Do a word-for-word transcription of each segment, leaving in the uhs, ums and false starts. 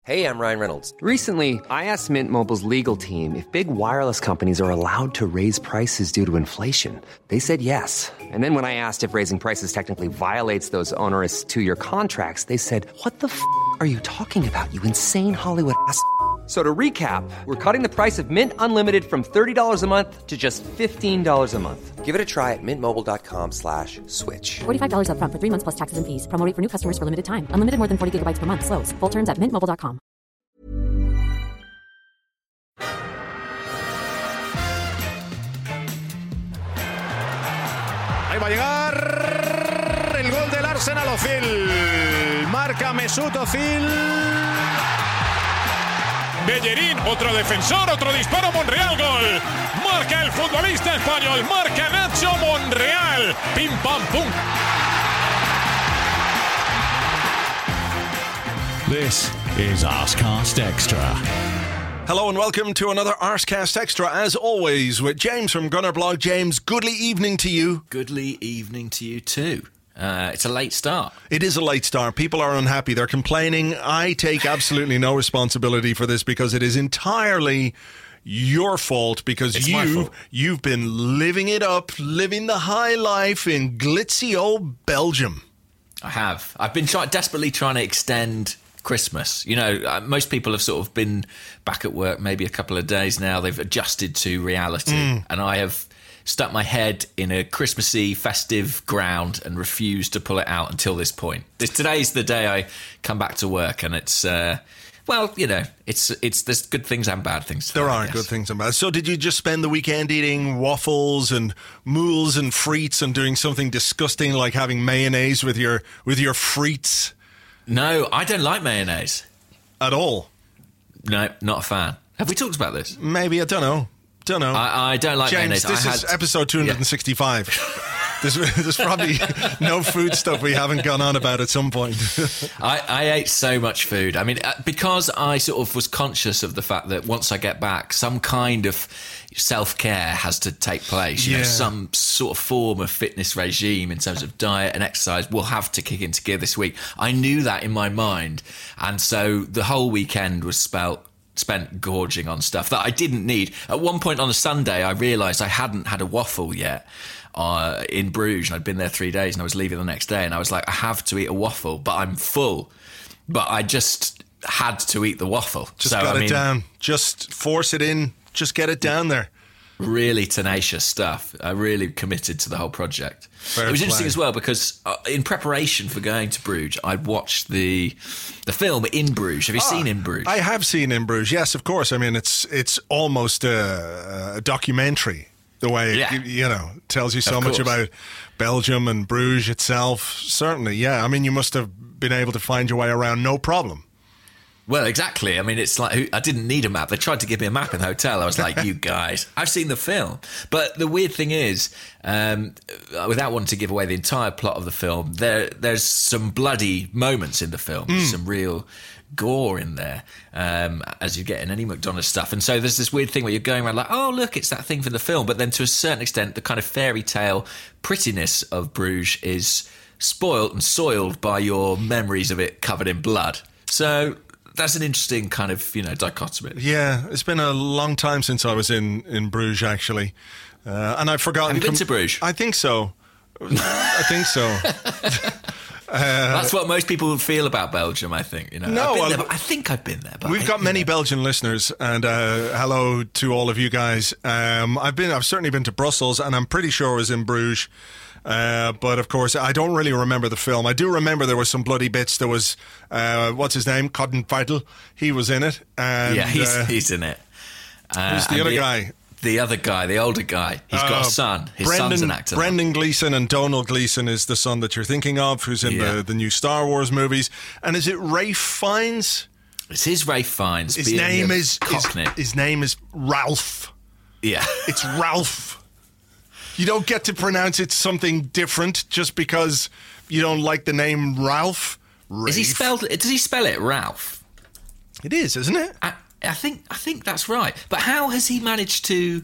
Hey, I'm Ryan Reynolds. Recently, I asked Mint Mobile's legal team if big wireless companies are allowed to raise prices due to inflation. They said yes. And then when I asked if raising prices technically violates those onerous two-year contracts, they said, what the f*** are you talking about, you insane Hollywood ass f- So to recap, we're cutting the price of Mint Unlimited from thirty dollars a month to just fifteen dollars a month. Give it a try at mintmobile.com slash switch. forty-five dollars up front for three months plus taxes and fees. Promo rate for new customers for limited time. Unlimited more than forty gigabytes per month. Slows full terms at mint mobile dot com. Ahí va a llegar el gol del Arsenal. Ozil. Marca Mesut Ozil. Bellerín, otro defensor, otro disparo, Monreal, gol. Marca el futbolista español, marca Nacho Monreal. Pim, pam, pum. This is Arsecast Extra. Hello and welcome to another Arsecast Extra, as always, with James from Gunner Blog. James, goodly evening to you. Goodly evening to you too. Uh, it's a late start. It is a late start. People are unhappy. They're complaining. I take absolutely no responsibility for this because it is entirely your fault because It's my you, fault. you've been living it up, living the high life in glitzy old Belgium. I have. I've been try- desperately trying to extend Christmas. You know, uh, most people have sort of been back at work maybe a couple of days now. They've adjusted to reality. Mm. And I have stuck my head in a Christmassy festive ground and refused to pull it out until this point. This, today's the day I come back to work, and it's, uh, well, you know, it's it's there's good things and bad things today, There I are guess. good things and bad. So did you just spend the weekend eating waffles and moules and frites and doing something disgusting like having mayonnaise with your with your frites? No, I don't like mayonnaise. At all? No, not a fan. Have we talked about this? Maybe, I don't know. Don't know. I, I don't like James, mayonnaise. this I is had, episode two hundred sixty-five. Yeah. there's, there's probably no food stuff we haven't gone on about at some point. I, I ate so much food. I mean, uh, because I sort of was conscious of the fact that once I get back, some kind of self-care has to take place. You Yeah. know, some sort of form of fitness regime in terms of diet and exercise will have to kick into gear this week. I knew that in my mind. And so the whole weekend was spelt spent gorging on stuff that I didn't need. At one point on a Sunday, I realised I hadn't had a waffle yet uh, in Bruges, and I'd been there three days and I was leaving the next day, and I was like, I have to eat a waffle, but I'm full. But I just had to eat the waffle. Just so, got I it mean, down. Just force it in. Just get it down there. Really tenacious stuff. I really committed to the whole project. Fair it was play. interesting as well because uh, in preparation for going to Bruges, I'd watched the the film In Bruges. Have you Ah, seen In Bruges? I have seen In Bruges. Yes, of course. I mean, it's it's almost a, a documentary. The way Yeah. it, you know, tells you so Of much course. about Belgium and Bruges itself. Certainly, yeah. I mean, you must have been able to find your way around no problem. Well, exactly. I mean, it's like, I didn't need a map. They tried to give me a map in the hotel. I was like, you guys, I've seen the film. But the weird thing is, um, without wanting to give away the entire plot of the film, there there's some bloody moments in the film, Mm. some real gore in there, um, as you get in any McDonald's stuff. And so there's this weird thing where you're going around like, oh, look, it's that thing from the film. But then to a certain extent, the kind of fairy tale prettiness of Bruges is spoilt and soiled by your memories of it covered in blood. So that's an interesting kind of, you know, dichotomy. Yeah, it's been a long time since I was in, in Bruges, actually. Uh, and I've forgotten... Have you been to Bruges? I think so. I think so. That's what most people would feel about Belgium, I think. You know, No, I've been well, there, but I think I've been there. But We've I- got you many know. Belgian listeners, and uh, hello to all of you guys. Um, I've been, I've certainly been to Brussels, and I'm pretty sure I was in Bruges. Uh, but of course, I don't really remember the film. I do remember there was some bloody bits. There was uh, what's his name, Cotton Vital. He was in it. And, Yeah, he's uh, he's in it. Uh, who's the and other guy? The other guy, the older guy. He's got Uh, a son. His Brendan, son's an actor. now. Brendan Gleeson and Donald Gleeson is the son that you're thinking of, who's in Yeah. the, the new Star Wars movies. And is it Ralph Fiennes? It's his Ralph Fiennes. His being name a is Cockney. his, his name is Ralph. Yeah. It's Ralph. You don't get to pronounce it something different just because you don't like the name Ralph. Is he Rafe. spelled? Does he spell it Ralph? It is, isn't it? I, I think I think that's right. But how has he managed to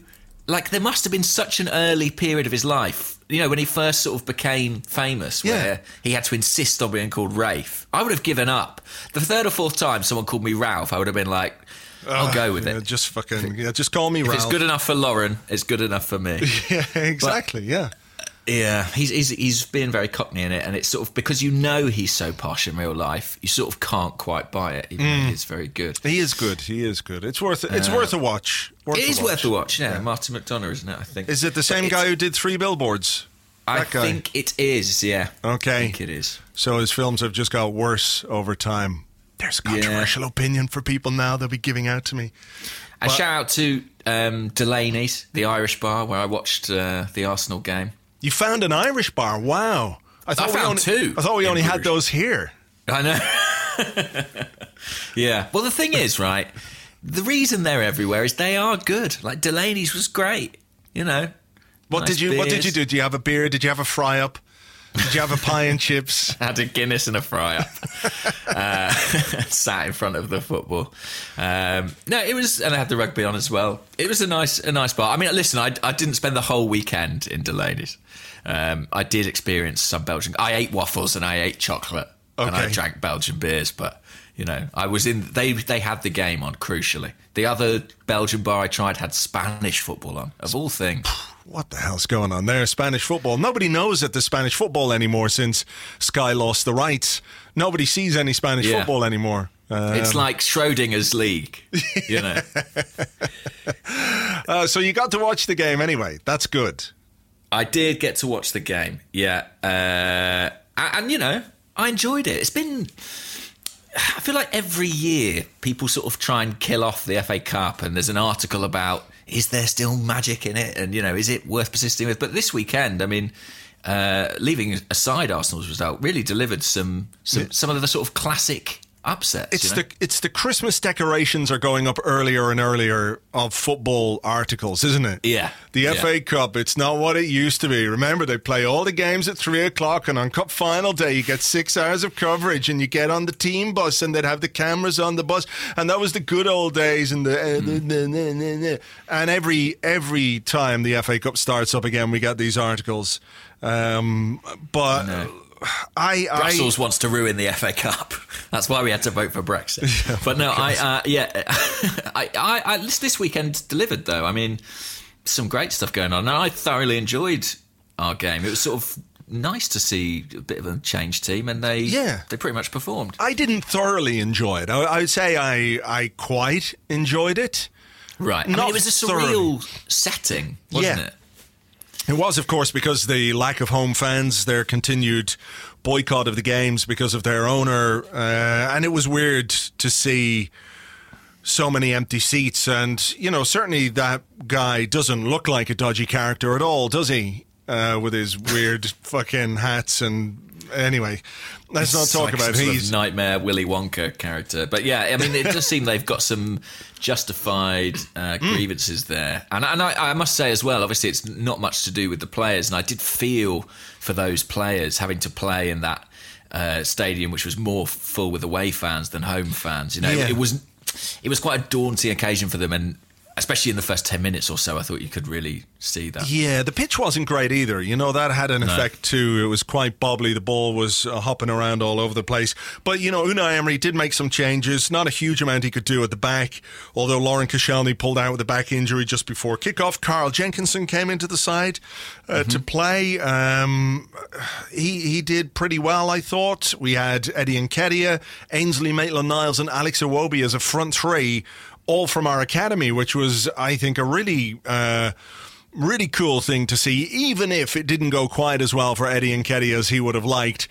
like there must have been such an early period of his life, you know, when he first sort of became famous, where Yeah. he had to insist on being called Rafe. I would have given up. The third or fourth time someone called me Ralph, I would have been like, I'll go with Yeah, it. just fucking, yeah, just call me If Ralph. it's good enough for Lauren, it's good enough for me. Yeah, exactly, yeah. Yeah, he's, he's he's being very cockney in it, and it's sort of because you know he's so posh in real life, you sort of can't quite buy it, even though he's very good. He is good, he is good. It's worth it. It's worth a watch. Worth It a is watch. worth a watch, yeah. Martin McDonough, isn't it, I think. Is it the But same it's- guy who did Three Billboards? I That guy? think it is, yeah. Okay. I think it is. So his films have just got worse over time. There's a controversial opinion for people now they'll be giving out to me. A But- shout out to um, Delaney's, the Irish bar, where I watched uh, the Arsenal game. You found an Irish bar. Wow. I thought we found only, two I thought we in only had Bruges. those here. I know. Yeah. Well, the thing is, right, the reason they're everywhere is they are good. Like, Delaney's was great, you know. What Nice did you What did beers. you do? Did you have a beer? Did you have a fry up? Did you have a pie and chips? Had a Guinness and a fry up. uh, sat in front of the football. Um, no, it was, and I had the rugby on as well. It was a nice, a nice bar. I mean, listen, I, I didn't spend the whole weekend in Delaney's. Um, I did experience some Belgian. I ate waffles and I ate chocolate and I Okay. drank Belgian beers, but you know, I was in. They they had the game on. Crucially, the other Belgian bar I tried had Spanish football on. Of all things. What the hell's going on there? Spanish football. Nobody knows that the Spanish football anymore since Sky lost the rights. Nobody sees any Spanish Yeah. football anymore. Um, It's like Schrodinger's league, you know. uh, so you got to watch the game anyway. That's good. I did get to watch the game, yeah. Uh, and, and, you know, I enjoyed it. It's been... I feel like every year people sort of try and kill off the F A Cup, and there's an article about, is there still magic in it? And, you know, is it worth persisting with? But this weekend, I mean, uh, leaving aside Arsenal's result, really delivered some some, some of the sort of classic upsets. It's you know? the it's the Christmas decorations are going up earlier and earlier of football articles, isn't it? Yeah. The Yeah. F A Cup, it's not what it used to be. Remember, they play all the games at three o'clock, and on Cup final day, you get six hours of coverage, and you get on the team bus, and they'd have the cameras on the bus, and that was the good old days. And the, uh, Mm. the- the- the- the- and every every time the F A Cup starts up again, we get these articles. Um, but I, I Brussels wants to ruin the F A Cup. That's why we had to vote for Brexit. But no, I uh, yeah, I, I, I this, this weekend delivered though. I mean, some great stuff going on, and I thoroughly enjoyed our game. It was sort of nice to see a bit of a changed team, and they Yeah. they pretty much performed. I didn't thoroughly enjoy it. I, I would say I I quite enjoyed it. Right, I mean, Not it was a thoroughly. surreal setting, wasn't Yeah. it? It was, of course, because the lack of home fans, their continued boycott of the games because of their owner, uh, and it was weird to see so many empty seats. And, you know, certainly that guy doesn't look like a dodgy character at all, does he? Uh, with his weird fucking hats and... Anyway, let's not It's talk like about some it. sort of He's... nightmare Willy Wonka character. But yeah, I mean, it does seem they've got some justified uh, grievances there. And, and I, I must say as well, obviously it's not much to do with the players. And I did feel for those players having to play in that uh, stadium, which was more full with away fans than home fans. You know, Yeah. it was it was quite a daunting occasion for them. And especially in the first ten minutes or so, I thought you could really see that. Yeah, the pitch wasn't great either. You know, that had an effect too. It was quite bobbly. The ball was uh, hopping around all over the place. But, you know, Unai Emery did make some changes. Not a huge amount he could do at the back, although Lauren Koscielny pulled out with a back injury just before kickoff. Carl Jenkinson came into the side uh, to play. Um, he, he did pretty well, I thought. We had Eddie Nketiah, Ainsley Maitland-Niles and Alex Iwobi as a front three, all from our academy, which was, I think, a really, uh, really cool thing to see, even if it didn't go quite as well for Eddie Nketiah as he would have liked.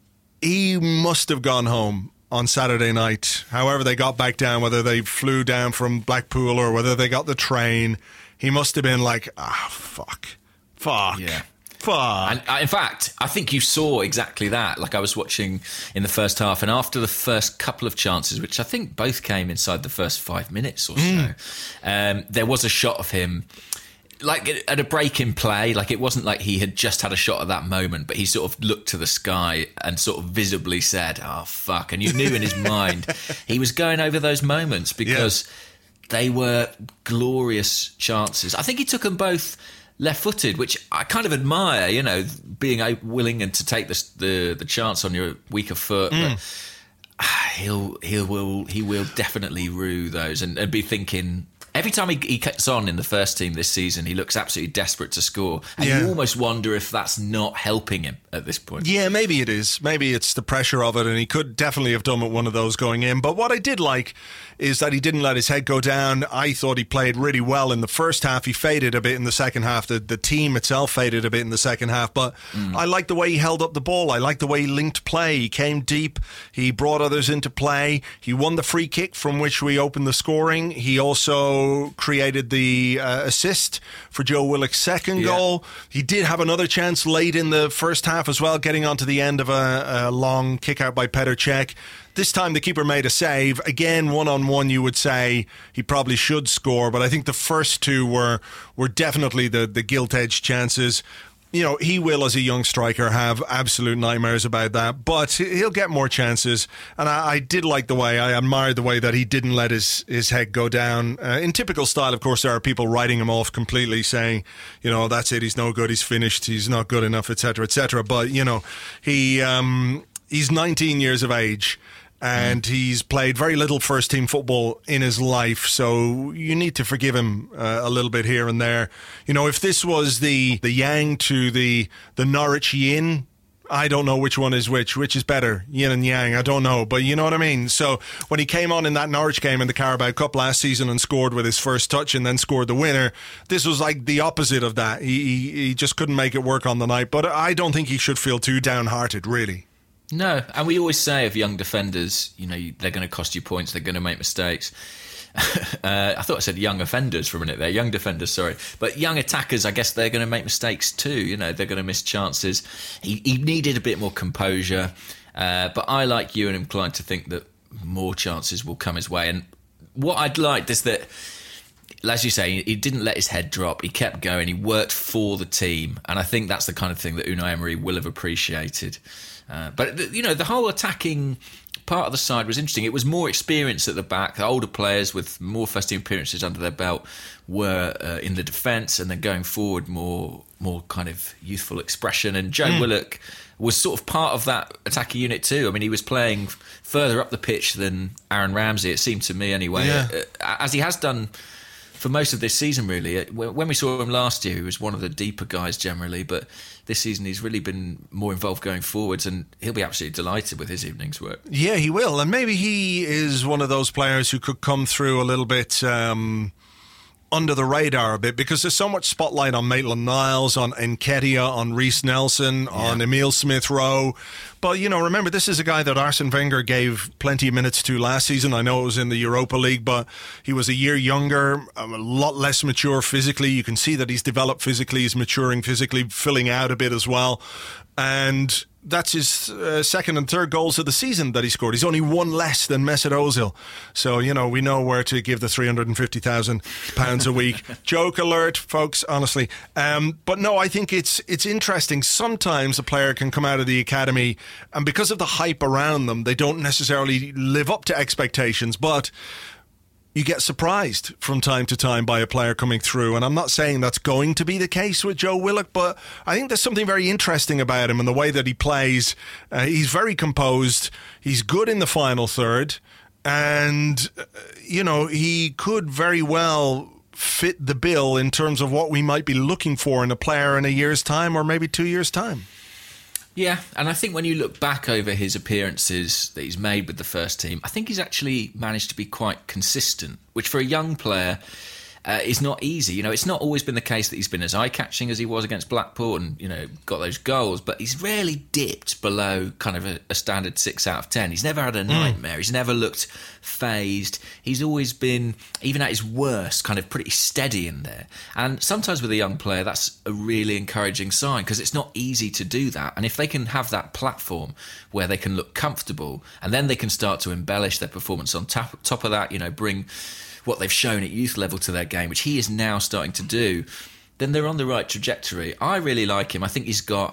He must have gone home on Saturday night, however they got back down, whether they flew down from Blackpool or whether they got the train. He must have been like, ah, fuck, fuck. Yeah. Fuck. And uh, in fact, I think you saw exactly that. Like I was watching in the first half, and after the first couple of chances, which I think both came inside the first five minutes or so, um, there was a shot of him, like at a break in play. Like it wasn't like he had just had a shot at that moment, but he sort of looked to the sky and sort of visibly said, "Oh fuck!" And you knew in his mind he was going over those moments because. they were glorious chances. I think he took them both left-footed, which I kind of admire, you know, being willing and to take the the, the chance on your weaker foot. Mm. But he'll he will he will definitely rue those and, and be thinking. Every time he, he gets on in the first team this season, he looks absolutely desperate to score. And yeah. you almost wonder if that's not helping him at this point. Yeah, maybe it is. Maybe it's the pressure of it, and he could definitely have done with one of those going in. But what I did like is that he didn't let his head go down. I thought he played really well in the first half. He faded a bit in the second half. The, the team itself faded a bit in the second half. But mm. I liked the way he held up the ball. I liked the way he linked play. He came deep. He brought others into play. He won the free kick from which we opened the scoring. He also created the uh, assist for Joe Willock's second yeah. goal. He did have another chance late in the first half as well, getting onto the end of a, a long kick out by Petr Cech. This time the keeper made a save. Again, one-on-one, you would say he probably should score, but I think the first two were were definitely the, the gilt-edged chances. You know, he will, as a young striker, have absolute nightmares about that, but he'll get more chances. And I, I did like the way, I admired the way that he didn't let his, his head go down. Uh, in typical style, of course, there are people writing him off completely, saying, you know, that's it, he's no good, he's finished, he's not good enough, et cetera, et cetera. But, you know, he um, he's nineteen years of age. And mm. he's played very little first-team football in his life, so you need to forgive him uh, a little bit here and there. You know, if this was the, the Yang to the, the Norwich Yin, I don't know which one is which. Which is better, Yin and Yang? I don't know, but you know what I mean? So when he came on in that Norwich game in the Carabao Cup last season and scored with his first touch and then scored the winner, this was like the opposite of that. He, he, he just couldn't make it work on the night, but I don't think he should feel too downhearted, really. No, and we always say of young defenders, you know, they're going to cost you points, they're going to make mistakes. uh, I thought I said young offenders for a minute there, young defenders, sorry. But young attackers, I guess they're going to make mistakes too, you know, they're going to miss chances. He, he needed a bit more composure, uh, but I, like you, and inclined to think that more chances will come his way. And what I'd liked is that, as you say, he didn't let his head drop. He kept going. He worked for the team. And I think that's the kind of thing that Unai Emery will have appreciated. Uh, but, you know, the whole attacking part of the side was interesting. It was more experience at the back. The older players with more first-team appearances under their belt were uh, in the defence, and then going forward, more more kind of youthful expression. And Joe mm. Willock was sort of part of that attacking unit too. I mean, he was playing further up the pitch than Aaron Ramsey, it seemed to me anyway, yeah. uh, as he has done for most of this season, really. When we saw him last year, he was one of the deeper guys generally, but this season he's really been more involved going forwards, and he'll be absolutely delighted with his evening's work. Yeah, he will, and maybe he is one of those players who could come through a little bit um, under the radar a bit, because there's so much spotlight on Maitland-Niles, on Nketiah, on Reece Nelson, yeah. on Emile Smith-Rowe. But, you know, remember, this is a guy that Arsene Wenger gave plenty of minutes to last season. I know it was in the Europa League, but he was a year younger, a lot less mature physically. You can see that he's developed physically, he's maturing physically, filling out a bit as well. And that's his uh, second and third goals of the season that he scored. He's only one less than Mesut Ozil. So, you know, we know where to give the three hundred fifty thousand pounds a week. Joke alert, folks, honestly. Um, but no, I think it's it's interesting. Sometimes a player can come out of the academy, and because of the hype around them, they don't necessarily live up to expectations, but you get surprised from time to time by a player coming through. And I'm not saying that's going to be the case with Joe Willock, but I think there's something very interesting about him and the way that he plays. Uh, he's very composed. He's good in the final third. And, uh, you know, he could very well fit the bill in terms of what we might be looking for in a player in a year's time or maybe two years' time. Yeah, and I think when you look back over his appearances that he's made with the first team, I think he's actually managed to be quite consistent, which for a young player uh, is not easy. You know, it's not always been the case that he's been as eye-catching as he was against Blackpool and, you know, got those goals, but he's rarely dipped below kind of a, a standard six out of ten. He's never had a nightmare. Mm. He's never looked phased. He's always been, even at his worst, kind of pretty steady in there. And sometimes with a young player, that's a really encouraging sign, because it's not easy to do that. And if they can have that platform where they can look comfortable, and then they can start to embellish their performance on top, top of that, you know, bring what they've shown at youth level to their game, which he is now starting to do, then they're on the right trajectory. I really like him. I think he's got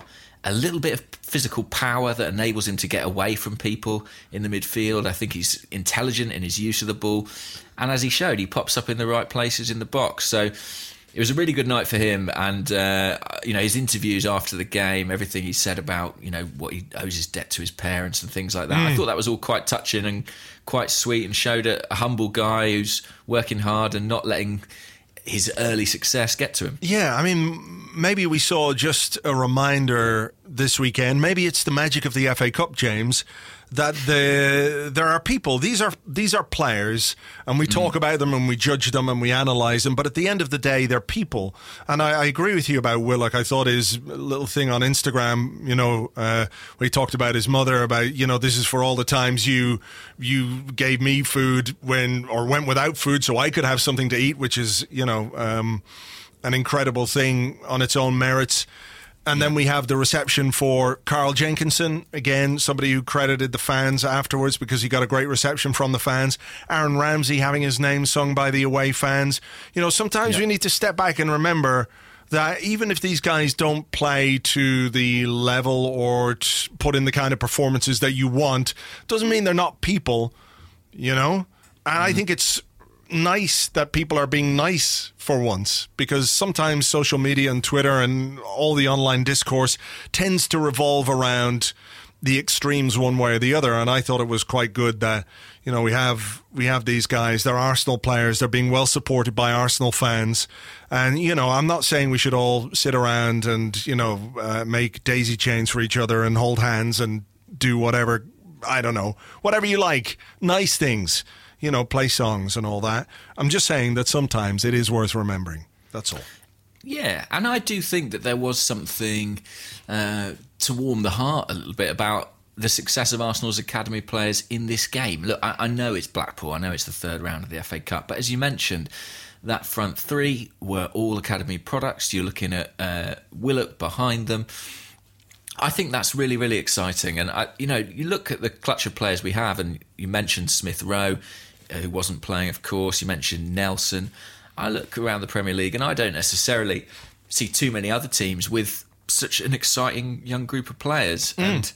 a little bit of physical power that enables him to get away from people in the midfield. I think he's intelligent in his use of the ball. And as he showed, he pops up in the right places in the box. So it was a really good night for him. And, uh, you know, his interviews after the game, everything he said about, you know, what he owes his debt to his parents and things like that. Mm. I thought that was all quite touching and quite sweet, and showed a, a humble guy who's working hard and not letting his early success get to him. Yeah, I mean, maybe we saw just a reminder this weekend. Maybe it's the magic of the F A Cup, James, that the there are people. These are these are players, and we talk mm. about them and we judge them and we analyse them. But at the end of the day, they're people. And I, I agree with you about Willock. I thought his little thing on Instagram, you know, uh, where he talked about his mother, about, you know, this is for all the times you you gave me food when or went without food so I could have something to eat, which is, you know, um, an incredible thing on its own merits. And then we have the reception for Carl Jenkinson, again, somebody who credited the fans afterwards because he got a great reception from the fans. Aaron Ramsey having his name sung by the away fans. You know, sometimes yeah. we need to step back and remember that even if these guys don't play to the level or t- put in the kind of performances that you want, doesn't mean they're not people, you know? And mm. I think it's nice that people are being nice for once, because sometimes social media and Twitter and all the online discourse tends to revolve around the extremes one way or the other. And I thought it was quite good that, you know, we have we have these guys, they're Arsenal players, they're being well supported by Arsenal fans. And, you know, I'm not saying we should all sit around and, you know, uh, make daisy chains for each other and hold hands and do whatever, I don't know, whatever you like, nice things. You know, play songs and all that. I'm just saying that sometimes it is worth remembering. That's all. Yeah, and I do think that there was something uh, to warm the heart a little bit about the success of Arsenal's academy players in this game. Look, I, I know it's Blackpool, I know it's the third round of the F A Cup, but as you mentioned, that front three were all academy products. You're looking at uh, Willock behind them. I think that's really, really exciting. And, I, you know, you look at the clutch of players we have, and you mentioned Smith Rowe, who wasn't playing, of course. You mentioned Nelson. I look around the Premier League and I don't necessarily see too many other teams with such an exciting young group of players. Mm. And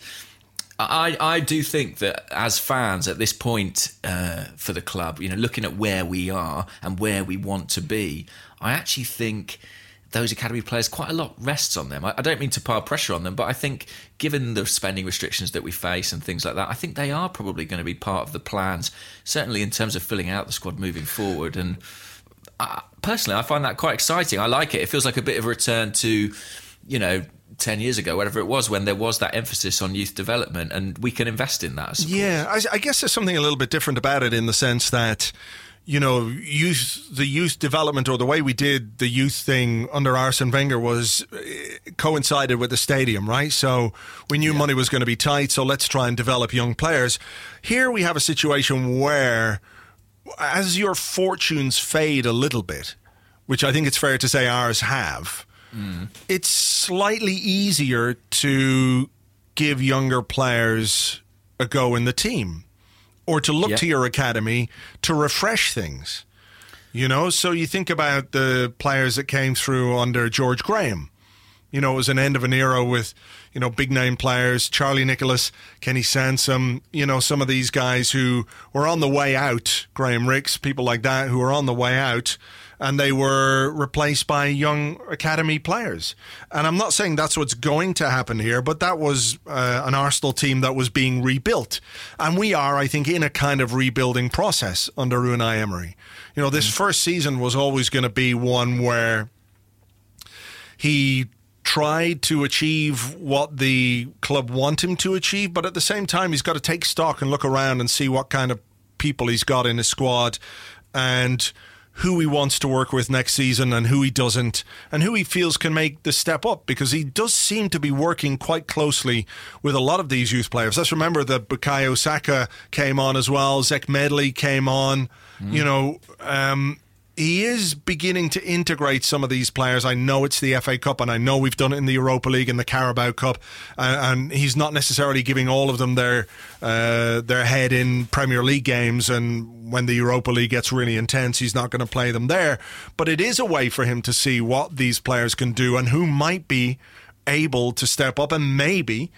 I, I do think that as fans at this point uh, for the club, you know, looking at where we are and where we want to be, I actually think those academy players, quite a lot rests on them. I, I don't mean to pile pressure on them, but I think given the spending restrictions that we face and things like that, I think they are probably going to be part of the plans, certainly in terms of filling out the squad moving forward. And I, personally, I find that quite exciting. I like it. It feels like a bit of a return to, you know, ten years ago, whatever it was, when there was that emphasis on youth development, and we can invest in that, I suppose. Yeah, I, I guess there's something a little bit different about it in the sense that, you know, youth, the youth development, or the way we did the youth thing under Arsene Wenger was uh, coincided with the stadium, right? So we knew yeah. money was going to be tight, so let's try and develop young players. Here we have a situation where, as your fortunes fade a little bit, which I think it's fair to say ours have, mm. it's slightly easier to give younger players a go in the team, or to look yep. to your academy to refresh things. You know, so you think about the players that came through under George Graham. You know, it was an end of an era with, you know, big name players, Charlie Nicholas, Kenny Sansom, you know, some of these guys who were on the way out, Graham Ricks, people like that who were on the way out, and they were replaced by young academy players. And I'm not saying that's what's going to happen here, but that was uh, an Arsenal team that was being rebuilt. And we are, I think, in a kind of rebuilding process under Unai Emery. You know, this first season was always going to be one where he tried to achieve what the club want him to achieve, but at the same time, he's got to take stock and look around and see what kind of people he's got in his squad and who he wants to work with next season and who he doesn't, and who he feels can make the step up, because he does seem to be working quite closely with a lot of these youth players. Let's remember that Bukayo Saka came on as well, Zech Medley came on, mm. you know, um, he is beginning to integrate some of these players. I know it's the F A Cup, and I know we've done it in the Europa League and the Carabao Cup, uh, and he's not necessarily giving all of them their uh, their head in Premier League games, and when the Europa League gets really intense, he's not going to play them there. But it is a way for him to see what these players can do and who might be able to step up and maybe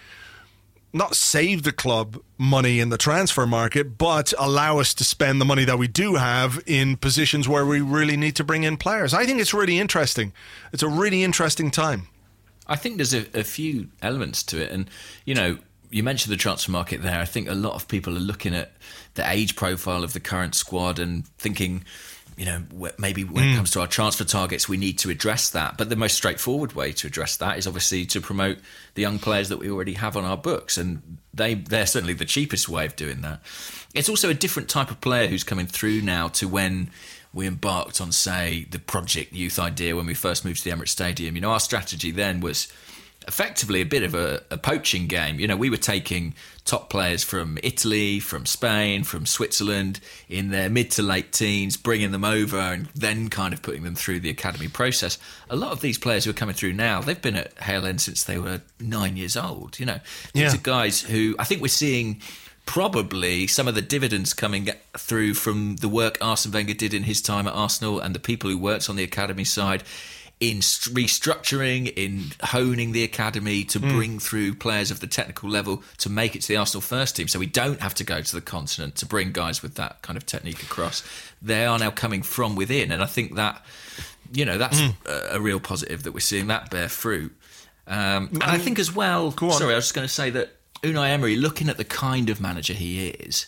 not save the club money in the transfer market, but allow us to spend the money that we do have in positions where we really need to bring in players. I think it's really interesting. It's a really interesting time. I think there's a, a few elements to it. And, you know, you mentioned the transfer market there. I think a lot of people are looking at the age profile of the current squad and thinking, you know, maybe when mm. it comes to our transfer targets, we need to address that. But the most straightforward way to address that is obviously to promote the young players that we already have on our books. And they, they're certainly the cheapest way of doing that. It's also a different type of player who's coming through now to when we embarked on, say, the Project Youth idea when we first moved to the Emirates Stadium. You know, our strategy then was effectively a bit of a, a poaching game. You know, we were taking top players from Italy, from Spain, from Switzerland in their mid to late teens, bringing them over and then kind of putting them through the academy process. A lot of these players who are coming through now, they've been at Hale End since they were nine years old. You know, these yeah. are guys who I think we're seeing probably some of the dividends coming through from the work Arsene Wenger did in his time at Arsenal and the people who worked on the academy side in restructuring, in honing the academy to mm. bring through players of the technical level to make it to the Arsenal first team. So we don't have to go to the continent to bring guys with that kind of technique across. They are now coming from within. And I think that, you know, that's mm. a, a real positive that we're seeing that bear fruit. Um, and I think as well, sorry, I was just going to say that Unai Emery, looking at the kind of manager he is,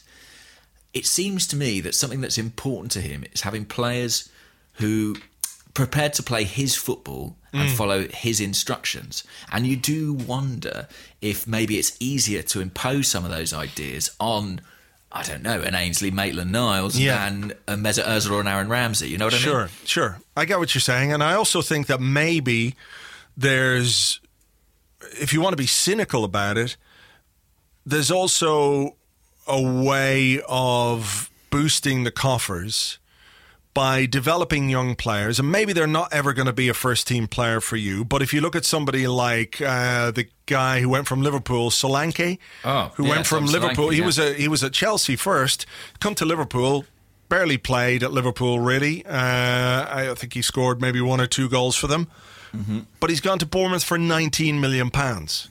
it seems to me that something that's important to him is having players who prepared to play his football and mm. follow his instructions. And you do wonder if maybe it's easier to impose some of those ideas on, I don't know, an Ainsley Maitland-Niles yeah. than a Mesut Ozil or an Aaron Ramsey. You know what I sure, mean? Sure, sure. I get what you're saying. And I also think that maybe there's, if you want to be cynical about it, there's also a way of boosting the coffers by developing young players, and maybe they're not ever going to be a first-team player for you, but if you look at somebody like uh, the guy who went from Liverpool, Solanke, oh, who yeah, went from Tom Liverpool, Solanke, he yeah. was a he was at Chelsea first, come to Liverpool, barely played at Liverpool really. Uh, I think he scored maybe one or two goals for them, mm-hmm. but he's gone to Bournemouth for nineteen million pounds.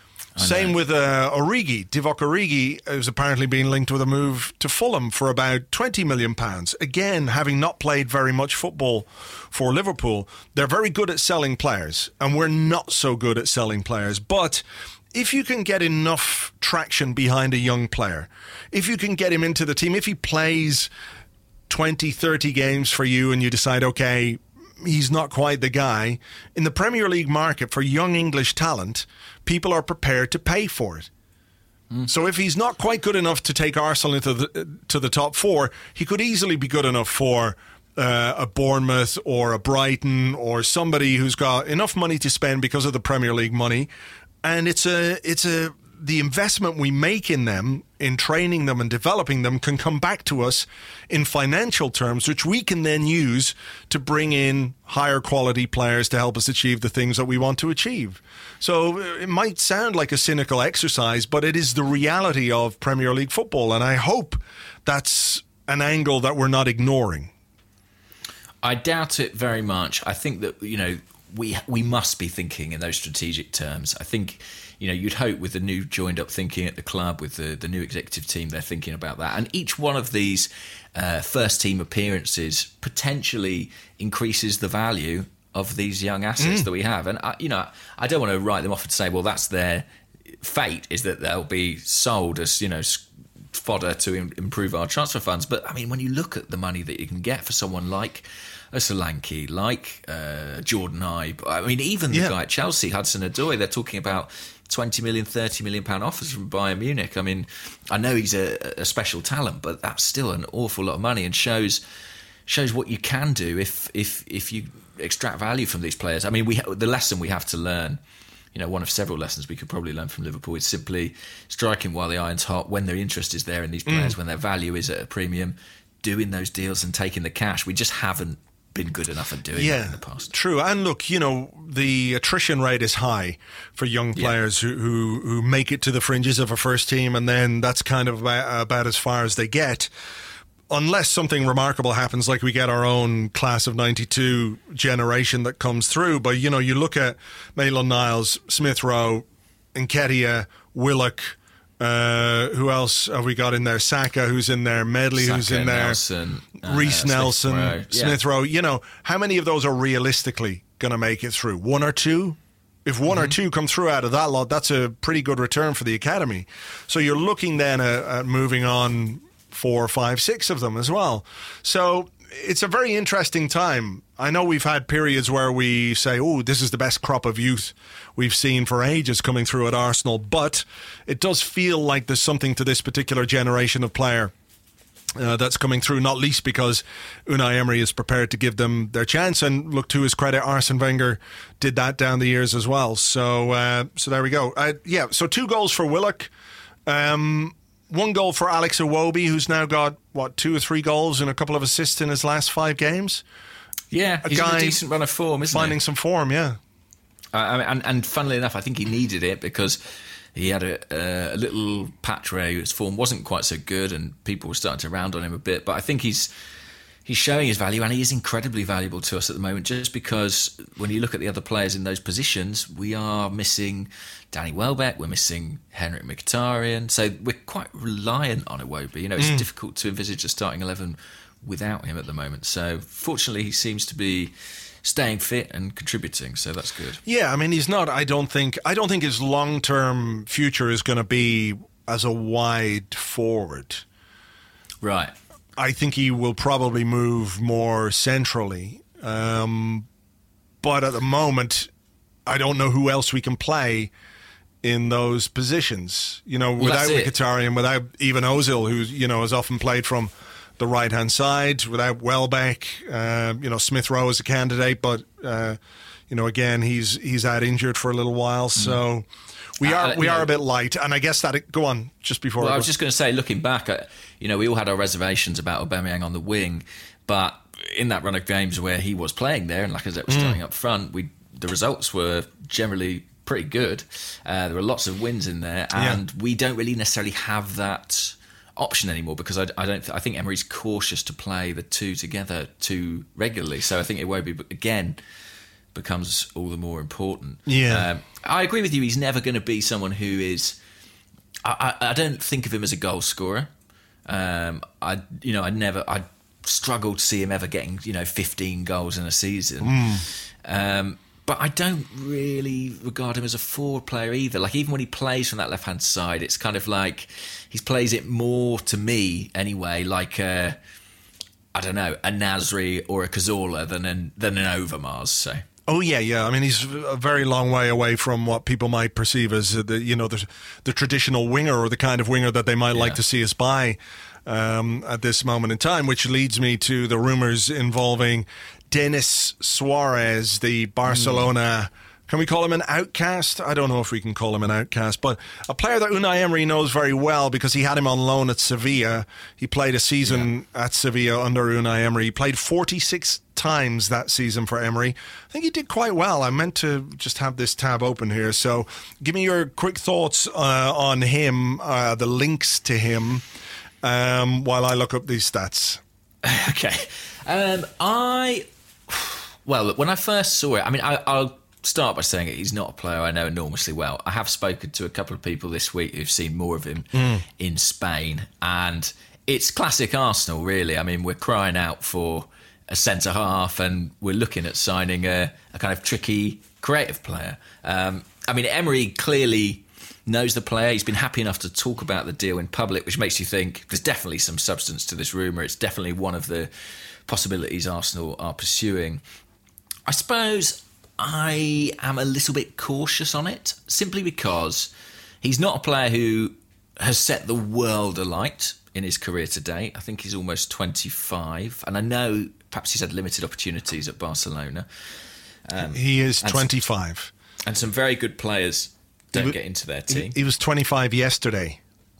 Same with uh, Origi. Divock Origi is apparently being linked with a move to Fulham for about twenty million pounds. Again, having not played very much football for Liverpool, they're very good at selling players, and we're not so good at selling players. But if you can get enough traction behind a young player, if you can get him into the team, if he plays twenty, thirty games for you and you decide, okay, he's not quite the guy, in the Premier League market for young English talent, people are prepared to pay for it. Mm. So if he's not quite good enough to take Arsenal into the to the top four, he could easily be good enough for uh, a Bournemouth or a Brighton or somebody who's got enough money to spend because of the Premier League money. And it's a it's a the investment we make in them, in training them and developing them, can come back to us in financial terms, which we can then use to bring in higher quality players to help us achieve the things that we want to achieve. So it might sound like a cynical exercise, but it is the reality of Premier League football, and I hope that's an angle that we're not ignoring. I doubt it very much. I think that, you know, we we must be thinking in those strategic terms. I think, you know, you'd hope with the new joined up thinking at the club, with the, the new executive team, they're thinking about that. And each one of these uh, first team appearances potentially increases the value of these young assets mm. that we have. And, I, you know, I don't want to write them off and say, well, that's their fate, is that they'll be sold as, you know, fodder to im- improve our transfer funds. But, I mean, when you look at the money that you can get for someone like a Solanke, like uh, Jordan Ibe, I mean, even the yeah. guy at Chelsea, Hudson-Odoi, they're talking about twenty million, thirty million pound offers from Bayern Munich. I mean, I know he's a, a special talent, but that's still an awful lot of money, and shows shows what you can do if if if you extract value from these players. I mean, we the lesson we have to learn, you know, one of several lessons we could probably learn from Liverpool, is simply striking while the iron's hot, when their interest is there in these players, mm. when their value is at a premium, doing those deals and taking the cash. We just haven't been good enough at doing yeah, that in the past. True. And look, you know, the attrition rate is high for young players yeah. who, who who make it to the fringes of a first team, and then that's kind of about, about as far as they get. unless something remarkable happens, like we get our own class of ninety-two generation that comes through. But, you know, you look at Maitland-Niles, Smith Rowe, Nketiah, Willock, uh, who else have we got in there? Saka, who's in there, Medley, Saka, who's in there, Nelson, uh, Reece Nelson, Smith Rowe. Yeah. Smith Rowe. You know, how many of those are realistically going to make it through? One or two? If one mm-hmm. or two come through out of that lot, that's a pretty good return for the academy. So you're looking then at, at moving on four, five, six of them as well. So it's a very interesting time. I know we've had periods where we say, oh, this is the best crop of youth we've seen for ages coming through at Arsenal, but it does feel like there's something to this particular generation of player uh, that's coming through, not least because Unai Emery is prepared to give them their chance. And look, to his credit, Arsene Wenger did that down the years as well. So uh, so there we go. Uh, yeah, so two goals for Willock. Um One goal for Alex Iwobi, who's now got, what, two or three goals and a couple of assists in his last five games? Yeah, a he's guy in a decent run of form, isn't finding he? some form, yeah. Uh, I mean, and, and funnily enough, I think he needed it because he had a, a, a little patch where his form wasn't quite so good and people were starting to round on him a bit. But I think he's he's showing his value, and he is incredibly valuable to us at the moment, just because when you look at the other players in those positions, we are missing Danny Welbeck, we're missing Henrik Mkhitaryan, so we're quite reliant on Iwobi. You know, it's mm. difficult to envisage a starting eleven without him at the moment. So fortunately, he seems to be staying fit and contributing, so that's good. Yeah, I mean, he's not. I don't think. I don't think his long-term future is going to be as a wide forward. Right. I think he will probably move more centrally. Um, but at the moment, I don't know who else we can play in those positions. You know, well, without Mkhitaryan, without even Ozil, who, you know, has often played from the right-hand side, without Welbeck. Uh, you know, Smith Rowe is a candidate, but, uh, you know, again, he's he's out injured for a little while. So we are uh, we are know, a bit light. And I guess that... It, go on, just before... Well, I, I was just going to say, looking back, at, you know, we all had our reservations about Aubameyang on the wing, but in that run of games where he was playing there and Lacazette was mm. starting up front, we the results were generally pretty good. Uh, there were lots of wins in there, and yeah. we don't really necessarily have that option anymore because I, I don't. I think Emery's cautious to play the two together too regularly. So I think Iwobi again becomes all the more important. Yeah, um, I agree with you. He's never going to be someone who is. I, I, I don't think of him as a goal scorer. Um, I you know I never I struggle to see him ever getting you know fifteen goals in a season. Mm. Um, But I don't really regard him as a forward player either. Like, even when he plays from that left-hand side, it's kind of like he plays it more, to me anyway, like a, I don't know, a Nasri or a Cazorla than an, than an Overmars, so... Oh, yeah, yeah. I mean, he's a very long way away from what people might perceive as, the you know, the, the traditional winger or the kind of winger that they might yeah. like to see us buy um, at this moment in time, which leads me to the rumours involving Denis Suarez, the Barcelona... Mm. Can we call him an outcast? I don't know if we can call him an outcast, but a player that Unai Emery knows very well because he had him on loan at Sevilla. He played a season yeah. at Sevilla under Unai Emery. He played forty-six times that season for Emery. I think he did quite well. I meant to just have this tab open here. So give me your quick thoughts uh, on him, uh, the links to him, um, while I look up these stats. Okay. Um, I... Well, look, when I first saw it, I mean, I, I'll... start by saying it, he's not a player I know enormously well. I have spoken to a couple of people this week who've seen more of him mm. in Spain, and it's classic Arsenal, really. I mean, we're crying out for a centre-half, and we're looking at signing a, a kind of tricky, creative player. Um, I mean, Emery clearly knows the player. He's been happy enough to talk about the deal in public, which makes you think there's definitely some substance to this rumour. It's definitely one of the possibilities Arsenal are pursuing. I suppose... I am a little bit cautious on it, simply because he's not a player who has set the world alight in his career to date. I think he's almost twenty-five, and I know perhaps he's had limited opportunities at Barcelona. Um, he is twenty-five. Some, and some very good players don't w- get into their team. He, he was twenty-five yesterday.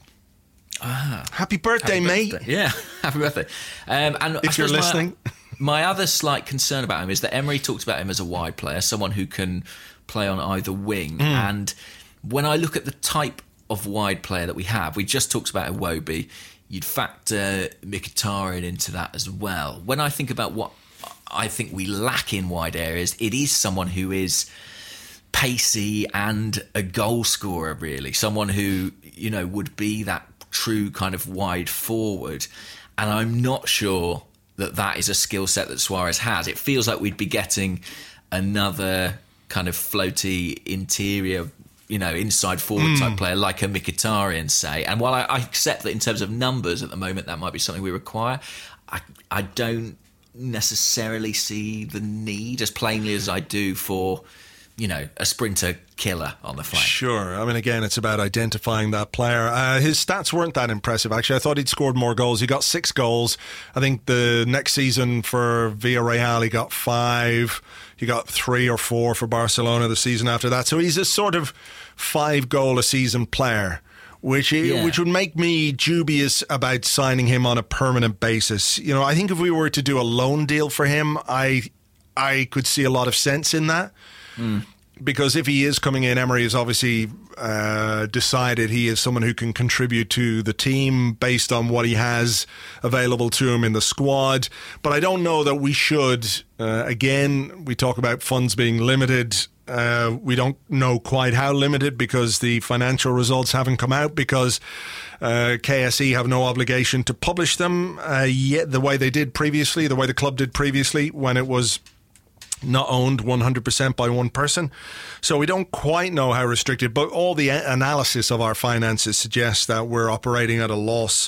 Ah, happy birthday, happy mate. Birthday. Yeah, happy birthday. Um, and if you're listening... My, My other slight concern about him is that Emery talked about him as a wide player, someone who can play on either wing. Mm. And when I look at the type of wide player that we have, we just talked about Iwobi. you'd factor Mkhitaryan into that as well. When I think about what I think we lack in wide areas, it is someone who is pacey and a goal scorer, really. Someone who, you know, would be that true kind of wide forward. And I'm not sure that that is a skill set that Suarez has. It feels like we'd be getting another kind of floaty interior, you know, inside forward mm. type player like a Mkhitaryan, say. And while I, I accept that in terms of numbers at the moment that might be something we require, I, I don't necessarily see the need as plainly as I do for, you know, a sprinter killer on the flank. Sure. I mean, again, it's about identifying that player. Uh, his stats weren't that impressive, actually. I thought he'd scored more goals. He got six goals. I think the next season for Villarreal, he got five. He got three or four for Barcelona the season after that. So he's a sort of five-goal-a-season player, which yeah. which would make me dubious about signing him on a permanent basis. You know, I think if we were to do a loan deal for him, I I could see a lot of sense in that. Mm. Because if he is coming in, Emery has obviously uh, decided he is someone who can contribute to the team based on what he has available to him in the squad. But I don't know that we should. Uh, again, we talk about funds being limited. Uh, we don't know quite how limited because the financial results haven't come out, because uh, K S E have no obligation to publish them uh, yet the way they did previously, the way the club did previously when it was not owned one hundred percent by one person. So we don't quite know how restricted, but all the analysis of our finances suggests that we're operating at a loss,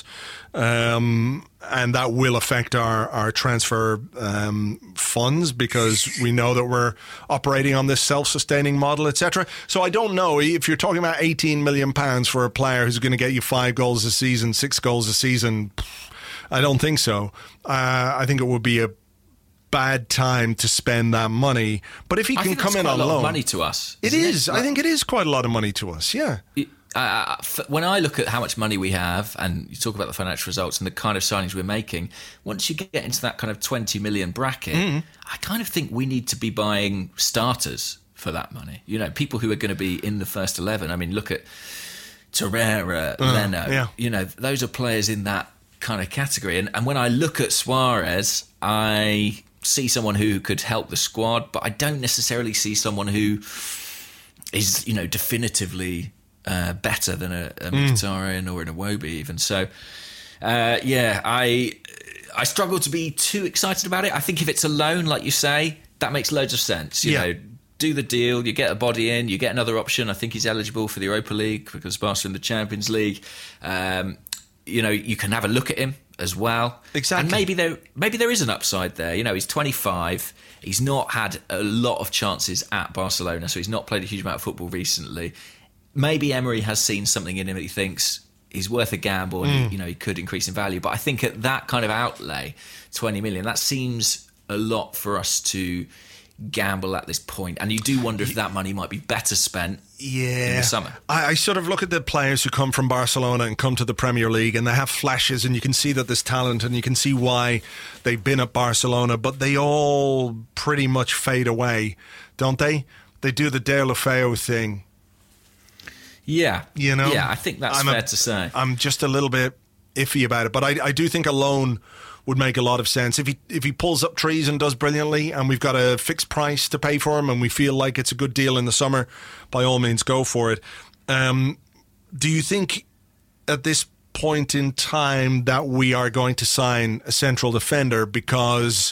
um, and that will affect our, our transfer um, funds, because we know that we're operating on this self-sustaining model, et cetera. So I don't know if you're talking about eighteen million pounds for a player who's going to get you five goals a season, six goals a season. I don't think so. Uh, I think it would be a bad time to spend that money. But if he I can think come that's in quite on a lot loan, of money to us. It is. It? I think it is quite a lot of money to us. Yeah. It, uh, when I look at how much money we have, and you talk about the financial results and the kind of signings we're making, once you get into that kind of twenty million bracket, mm. I kind of think we need to be buying starters for that money. You know, people who are going to be in the first eleven. I mean, look at Torreira, uh, Leno. Yeah. You know, those are players in that kind of category. And, and when I look at Suarez, I see someone who could help the squad, but I don't necessarily see someone who is, you know, definitively uh, better than a, a Mkhitaryan mm. or an Iwobi even. So, uh, yeah, I I struggle to be too excited about it. I think if it's a loan, like you say, that makes loads of sense. You yeah. know, do the deal, you get a body in, you get another option. I think he's eligible for the Europa League because Barcelona in the Champions League. Um, you know, you can have a look at him as well. Exactly. And maybe there maybe there is an upside there. You know, he's twenty-five. He's not had a lot of chances at Barcelona, so he's not played a huge amount of football recently. Maybe Emery has seen something in him that he thinks he's worth a gamble and, mm. he, you know, he could increase in value. But I think at that kind of outlay, twenty million, that seems a lot for us to gamble at this point. And you do wonder if that money might be better spent yeah. in the summer. I, I sort of look at the players who come from Barcelona and come to the Premier League, and they have flashes, and you can see that there's talent, and you can see why they've been at Barcelona, but they all pretty much fade away, don't they? They do the Deulofeu thing. Yeah. You know? Yeah, I think that's I'm fair a, to say. I'm just a little bit iffy about it, but I, I do think a loan would make a lot of sense. If he if he pulls up trees and does brilliantly, and we've got a fixed price to pay for him, and we feel like it's a good deal in the summer, by all means go for it. Um, do you think at this point in time that we are going to sign a central defender? Because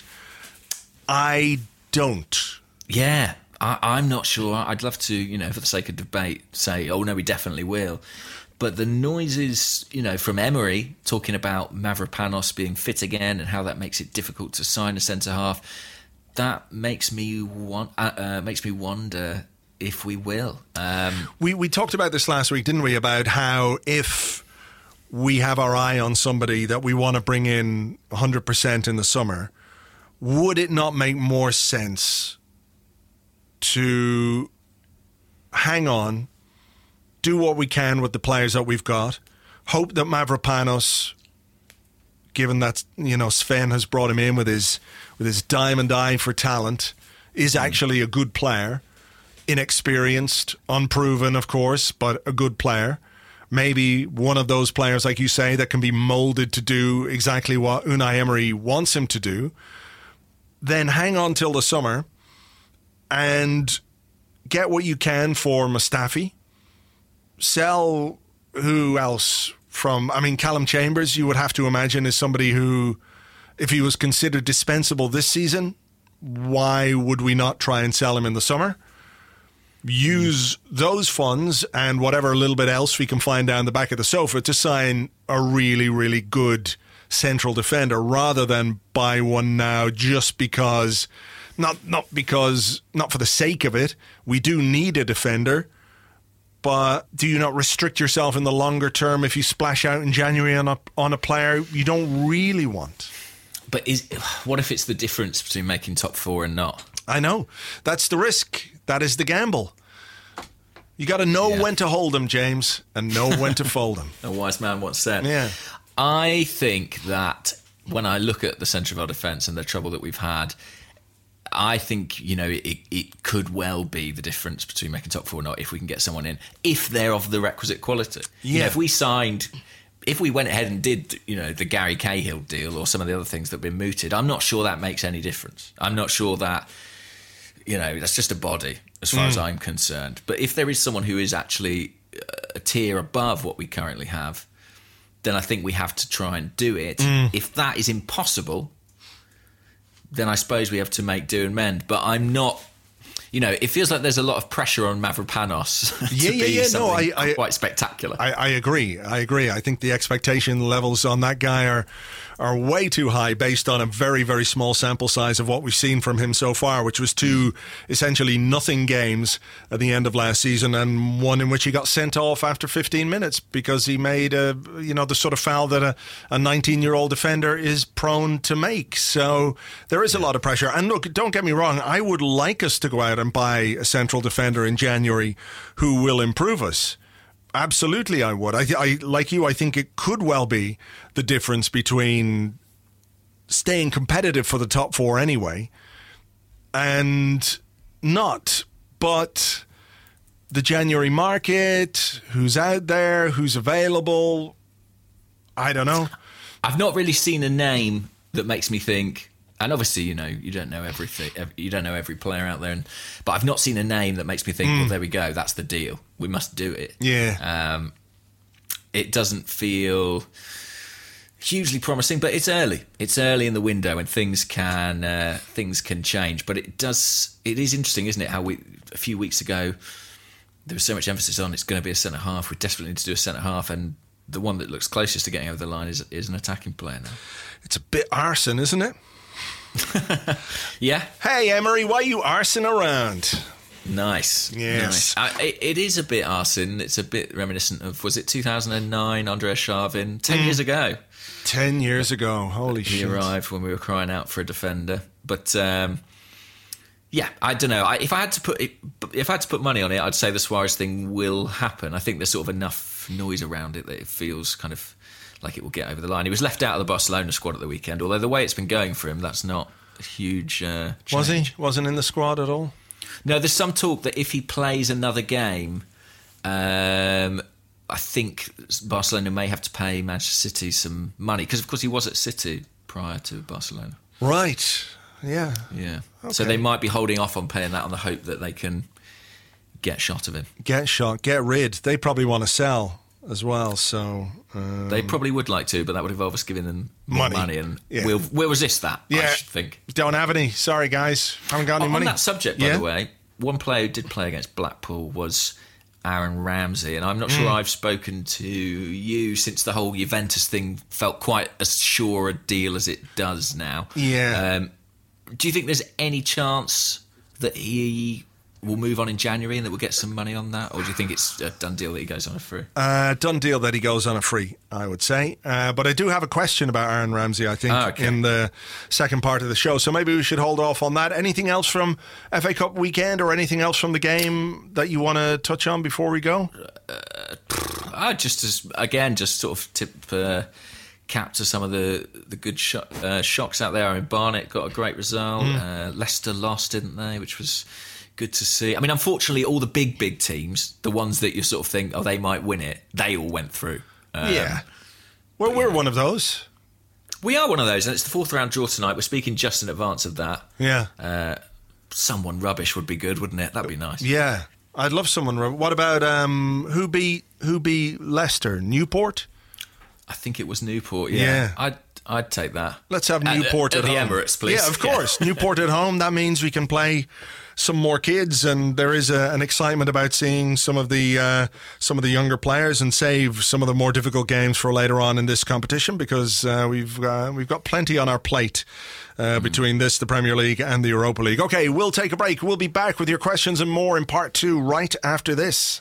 I don't. Yeah, I, I'm not sure. I'd love to, you know, for the sake of debate, say, oh no, we definitely will. But the noises, you know, from Emery talking about Mavropanos being fit again and how that makes it difficult to sign a centre half, that makes me want, uh, uh, makes me wonder if we will. Um, we we talked about this last week, didn't we? About how if we have our eye on somebody that we want to bring in one hundred percent in the summer, would it not make more sense to hang on, do what we can with the players that we've got, hope that Mavropanos, given that, you know, Sven has brought him in with his with his diamond eye for talent, is actually a good player, inexperienced, unproven, of course, but a good player. maybe one of those players, like you say, that can be moulded to do exactly what Unai Emery wants him to do, then hang on till the summer and get what you can for Mustafi. Sell who else from, I mean, Callum Chambers, you would have to imagine, is somebody who, if he was considered dispensable this season, why would we not try and sell him in the summer? Use those funds and whatever little bit else we can find down the back of the sofa to sign a really, really good central defender rather than buy one now just because, not not because, not for the sake of it. We do need a defender, but do you not restrict yourself in the longer term if you splash out in January on a, on a player you don't really want? But is what if it's the difference between making top four and not? I know. That's the risk. That is the gamble. You got to know Yeah. when to hold them, James, and know when to fold them. A wise man once said. Yeah. I think that when I look at the centre of our defence and the trouble that we've had, I think, you know, it, it could well be the difference between making top four or not if we can get someone in, if they're of the requisite quality. Yeah. You know, if we signed... If we went ahead and did, you know, the Gary Cahill deal or some of the other things that have been mooted, I'm not sure that makes any difference. I'm not sure that, you know, that's just a body as far mm. as I'm concerned. But if there is someone who is actually a tier above what we currently have, then I think we have to try and do it. Mm. If that is impossible, then I suppose we have to make do and mend. But I'm not... You know, it feels like there's a lot of pressure on Mavropanos to yeah, yeah, be yeah. something no, I, I, quite spectacular. I, I agree. I agree. I think the expectation levels on that guy are are way too high based on a very, very small sample size of what we've seen from him so far, which was two essentially nothing games at the end of last season and one in which he got sent off after fifteen minutes because he made a, you know, the sort of foul that a, a nineteen-year-old defender is prone to make. So there is a lot of pressure. And look, don't get me wrong, I would like us to go out and buy a central defender in January who will improve us. Absolutely, I would. I, I like you. I think it could well be the difference between staying competitive for the top four anyway and not. But the January market, who's out there, who's available, I don't know. I've not really seen a name that makes me think. And obviously, you know, you don't know everything. You don't know every player out there. And, but I've not seen a name that makes me think, mm. well, there we go. That's the deal. We must do it. Yeah. Um, it doesn't feel hugely promising, but it's early. It's early in the window, and things can uh, things can change. But it does. It is interesting, isn't it? How we a few weeks ago there was so much emphasis on it's going to be a centre half. We desperately need to do a centre half, and the one that looks closest to getting over the line is is an attacking player now. It's a bit arson, isn't it? Yeah. Hey, Emery, why are you arsing around? Nice. Yes. Nice. Uh, it, it is a bit arson. It's a bit reminiscent of, was it two thousand nine, Andrea Sharvin? Ten mm. years ago. Ten years ago. Holy he shit. He arrived when we were crying out for a defender. But, um, yeah, I don't know. I, if I had to put it, if I had to put money on it, I'd say the Suarez thing will happen. I think there's sort of enough noise around it that it feels kind of like it will get over the line. He was left out of the Barcelona squad at the weekend, although the way it's been going for him, that's not a huge uh, change. Was he? Wasn't in the squad at all? No, there's some talk that if he plays another game, um, I think Barcelona may have to pay Manchester City some money, because of course he was at City prior to Barcelona. Right, yeah. Yeah. Okay. So they might be holding off on paying that on the hope that they can get shot of him. Get shot, get rid. They probably want to sell as well, so um, they probably would like to, but that would involve us giving them more money, money and yeah. we'll we'll resist that. Yeah, I should think. Don't have any. Sorry, guys, haven't got any on, money. On that subject, by yeah? the way, one player who did play against Blackpool was Aaron Ramsey, and I'm not sure mm. I've spoken to you since the whole Juventus thing felt quite as sure a deal as it does now. Yeah. Um, do you think there's any chance that he will move on in January and that we'll get some money on that, or do you think it's a done deal that he goes on a free? Uh, done deal that he goes on a free, I would say. Uh, but I do have a question about Aaron Ramsey, I think, oh, okay. in the second part of the show. So maybe we should hold off on that. Anything else from F A Cup weekend or anything else from the game that you want to touch on before we go? Uh, I just, as, again, just sort of tip uh, cap to some of the, the good sh- uh, shocks out there. I mean, Barnet got a great result. Mm. Uh, Leicester lost, didn't they? Which was good to see. I mean, unfortunately, all the big, big teams, the ones that you sort of think, oh, they might win it, they all went through. Um, yeah. Well, we're yeah. one of those. We are one of those, and it's the fourth round draw tonight. We're speaking just in advance of that. Yeah. Uh, someone rubbish would be good, wouldn't it? That'd be nice. Yeah. I'd love someone. What about um, who beat who beat Leicester? Newport? I think it was Newport, yeah. yeah. I'd, I'd take that. Let's have Newport at, at, at home. the Emirates, please. Yeah, of course. Yeah. Newport at home. That means we can play some more kids, and there is a, an excitement about seeing some of the uh, some of the younger players and save some of the more difficult games for later on in this competition, because uh, we've uh, we've got plenty on our plate uh, mm. between this, the Premier League, and the Europa League. Okay, we'll take a break. We'll be back with your questions and more in part two right after this.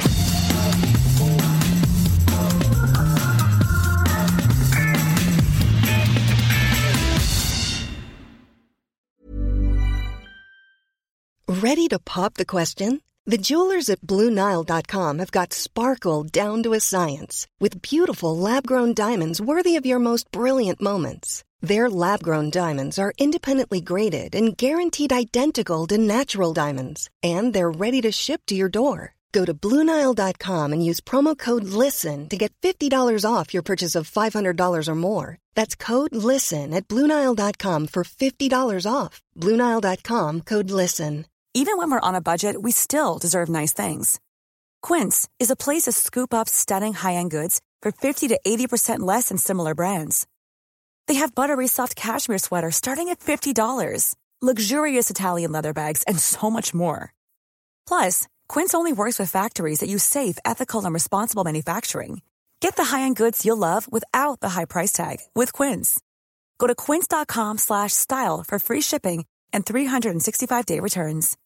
Ready to pop the question? The jewelers at Blue Nile dot com have got sparkle down to a science with beautiful lab-grown diamonds worthy of your most brilliant moments. Their lab-grown diamonds are independently graded and guaranteed identical to natural diamonds, and they're ready to ship to your door. Go to Blue Nile dot com and use promo code LISTEN to get fifty dollars off your purchase of five hundred dollars or more. That's code LISTEN at Blue Nile dot com for fifty dollars off. Blue Nile dot com, code LISTEN. Even when we're on a budget, we still deserve nice things. Quince is a place to scoop up stunning high-end goods for fifty to eighty percent less than similar brands. They have buttery soft cashmere sweaters starting at fifty dollars, luxurious Italian leather bags, and so much more. Plus, Quince only works with factories that use safe, ethical, and responsible manufacturing. Get the high-end goods you'll love without the high price tag with Quince. Go to quince dot com slash style for free shipping and three sixty-five day returns.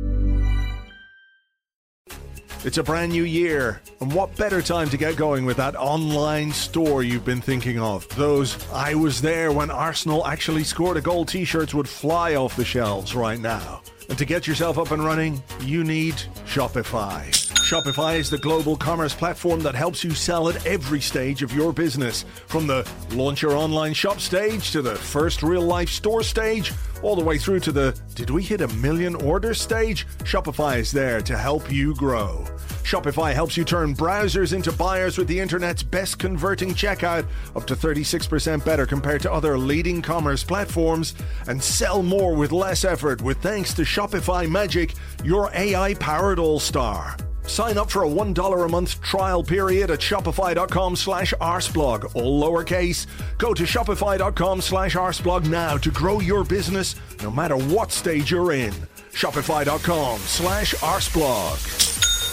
It's a brand new year, and what better time to get going with that online store you've been thinking of? Those I was there when Arsenal actually scored a goal t-shirts would fly off the shelves right now. And to get yourself up and running, you need Shopify. Shopify is the global commerce platform that helps you sell at every stage of your business. From the launch your online shop stage to the first real-life store stage, all the way through to the did we hit a million orders stage? Shopify is there to help you grow. Shopify helps you turn browsers into buyers with the internet's best converting checkout, up to thirty-six percent better compared to other leading commerce platforms, and sell more with less effort with thanks to Shopify Magic, your A I-powered all-star. Sign up for a one dollar a month trial period at shopify.com slash arseblog, all lowercase. Go to shopify.com slash arseblog now to grow your business no matter what stage you're in. Shopify.com slash arseblog.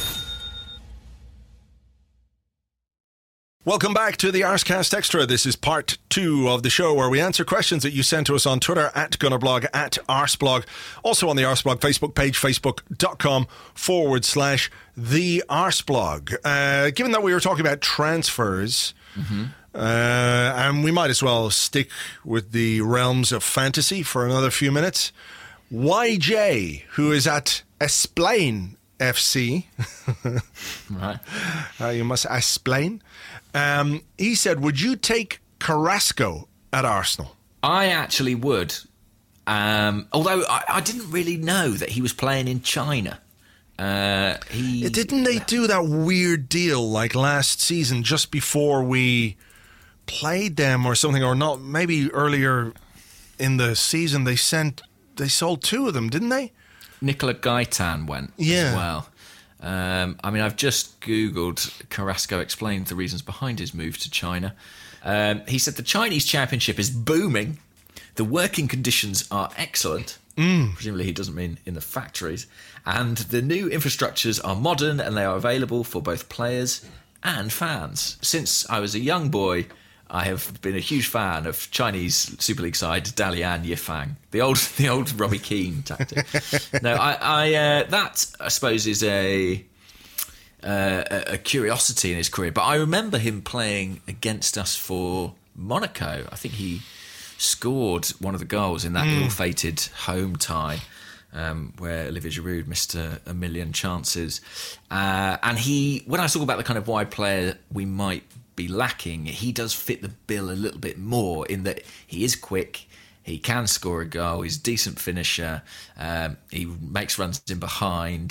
Welcome back to the Arsecast Extra. This is part two of the show where we answer questions that you sent to us on Twitter at Gunnerblog, at Arseblog. Also on the Arseblog Facebook page, facebook.com forward slash the Arseblog. Uh, given that we were talking about transfers, mm-hmm. uh, and we might as well stick with the realms of fantasy for another few minutes. Y J, who is at Esplain F C, right? Uh, you must explain. Um, he said, would you take Carrasco at Arsenal? I actually would. Um, although I, I didn't really know that he was playing in China. Uh, he Didn't they do that weird deal like last season just before we played them or something, or not? Maybe earlier in the season they sent, they sold two of them, didn't they? Nicola Gaitan went yeah. as well. Um, I mean, I've just Googled Carrasco explained the reasons behind his move to China. Um, he said the Chinese championship is booming. The working conditions are excellent. Mm. Presumably he doesn't mean in the factories. And the new infrastructures are modern and they are available for both players and fans. Since I was a young boy, I have been a huge fan of Chinese Super League side Dalian Yifang, the old, the old Robbie Keane tactic. no, I, I uh, that I suppose is a, uh, a curiosity in his career. But I remember him playing against us for Monaco. I think he scored one of the goals in that mm. ill-fated home tie, um, where Olivier Giroud missed a, a million chances. Uh, and he, when I talk about the kind of wide player we might be lacking, he does fit the bill a little bit more in that he is quick, He can score a goal. He's a decent finisher. Um, he makes runs in behind.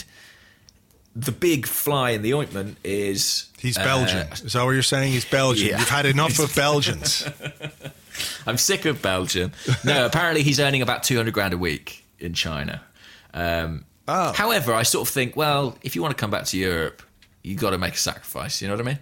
The big fly in the ointment is... He's Belgian. Uh, is that what you're saying? He's Belgian. Yeah. You've had enough of Belgians. I'm sick of Belgium. No, apparently he's earning about two hundred grand a week in China. Um, oh. However, I sort of think, well, if you want to come back to Europe, you got to make a sacrifice. You know what I mean?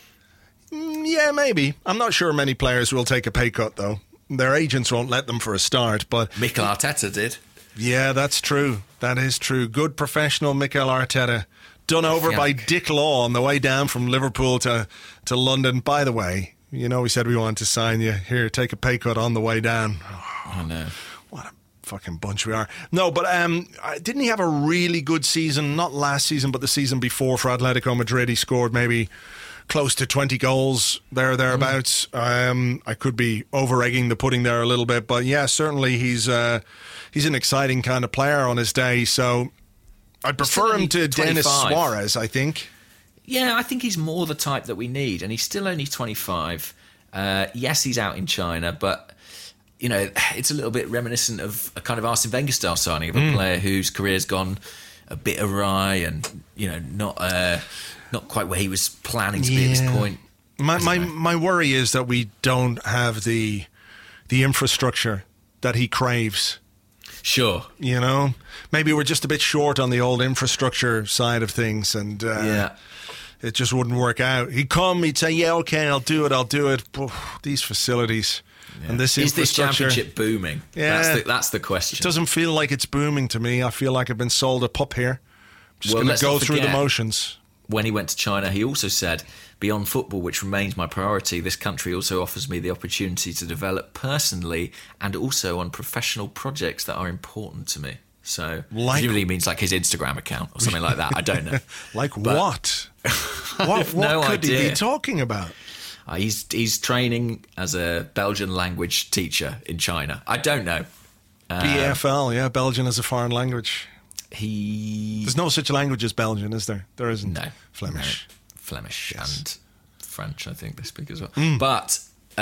Mm, yeah, maybe. I'm not sure many players will take a pay cut, though. Their agents won't let them for a start, but... Mikel Arteta did. Yeah, that's true. That is true. Good professional Mikel Arteta. Done over Yeah. by Dick Law on the way down from Liverpool to, to London. By the way, you know, we said we wanted to sign you. Here, take a pay cut on the way down. Oh, I know. what a fucking bunch we are. No, but um, didn't he have a really good season? Not last season, but the season before for Atletico Madrid. He scored maybe close to twenty goals there, thereabouts. Mm. Um, I could be over-egging the pudding there a little bit, but yeah, certainly he's uh, he's an exciting kind of player on his day. So I'd prefer him to Denis Suarez, I think. Yeah, I think he's more the type that we need, and he's still only twenty-five. Uh, yes, he's out in China, but you know, it's a little bit reminiscent of a kind of Arsene Wenger style signing of a mm. player whose career's gone a bit awry, and you know, not uh, not quite where he was planning to yeah. be at this point. My my my worry is that we don't have the the infrastructure that he craves. Sure. You know, maybe we're just a bit short on the old infrastructure side of things, and uh, yeah. it just wouldn't work out. He'd come, he'd say, yeah, okay, I'll do it, I'll do it. But these facilities yeah. and this Is this infrastructure... championship booming? Yeah. That's the, that's the question. It doesn't feel like it's booming to me. I feel like I've been sold a pup here. Just Well, going let's to go not through the forget, motions. When he went to China, he also said, beyond football, which remains my priority, this country also offers me the opportunity to develop personally and also on professional projects that are important to me. So, like, presumably means like his Instagram account or something like that. I don't know. Like but what? What, what no could idea. he be talking about? Uh, he's he's training as a Belgian language teacher in China. I don't know. Uh, B F L, yeah, Belgian as a foreign language. He There's no such language as Belgian, is there? There isn't. No. Flemish. No. Flemish Yes. and French, I think they speak as well. Mm. But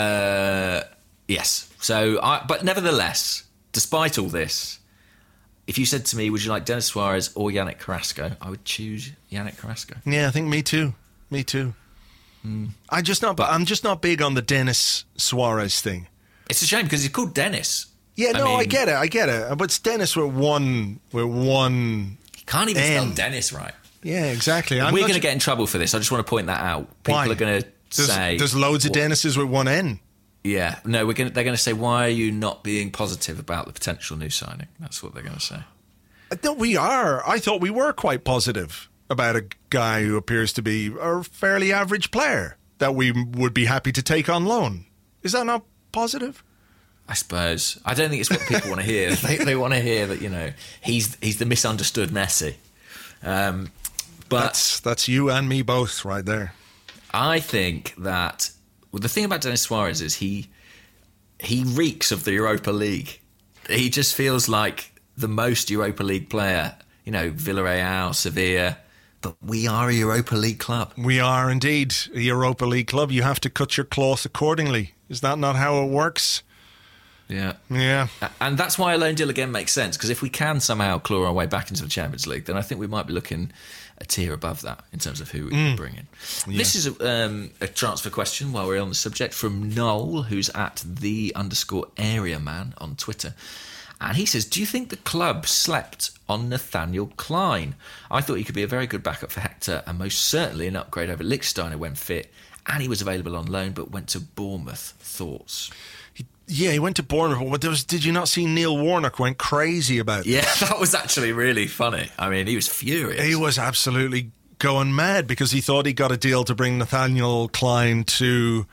uh, yes, so I, but nevertheless, despite all this, if you said to me, would you like Denis Suarez or Yannick Carrasco, I would choose Yannick Carrasco. Yeah, I think me too. Me too. Mm. I just not. But I'm just not big on the Denis Suarez thing. It's a shame because he's called Dennis. Yeah, no, I, mean, I get it. I get it. But it's Dennis with one with one. He can't even N. spell Dennis right. Yeah, exactly. And I'm we're not going to su- get in trouble for this. I just want to point that out. People Why? are going to There's, say there's loads of what- Dennises with one N. Yeah, no, we're going. To, they're going to say, why are you not being positive about the potential new signing? That's what they're going to say. No, we are. I thought we were quite positive about a guy who appears to be a fairly average player that we would be happy to take on loan. Is that not positive? I suppose. I don't think it's what people want to hear. They, they want to hear that, you know, he's he's the misunderstood Messi. Um, but That's that's you and me both right there. I think that well, the thing about Denis Suarez is he he reeks of the Europa League. He just feels like the most Europa League player. You know, Villarreal, Sevilla. But we are a Europa League club. We are indeed a Europa League club. You have to cut your cloth accordingly. Is that not how it works? Yeah. Yeah. And that's why a loan deal again makes sense, because if we can somehow claw our way back into the Champions League, then I think we might be looking a tier above that in terms of who we can bring in. Yeah. This is a, um, a transfer question while we're on the subject from Noel, who's at the underscore area man on Twitter. And he says, do you think the club slept on Nathaniel Klein? I thought he could be a very good backup for Hector and most certainly an upgrade over Lichtsteiner when fit. And he was available on loan but went to Bournemouth. Thoughts? Yeah, he went to Bournemouth. But there was, did you not see Neil Warnock went crazy about Yeah, this? that was actually really funny. I mean, he was furious. He was absolutely going mad because he thought he got a deal to bring Nathaniel Klein to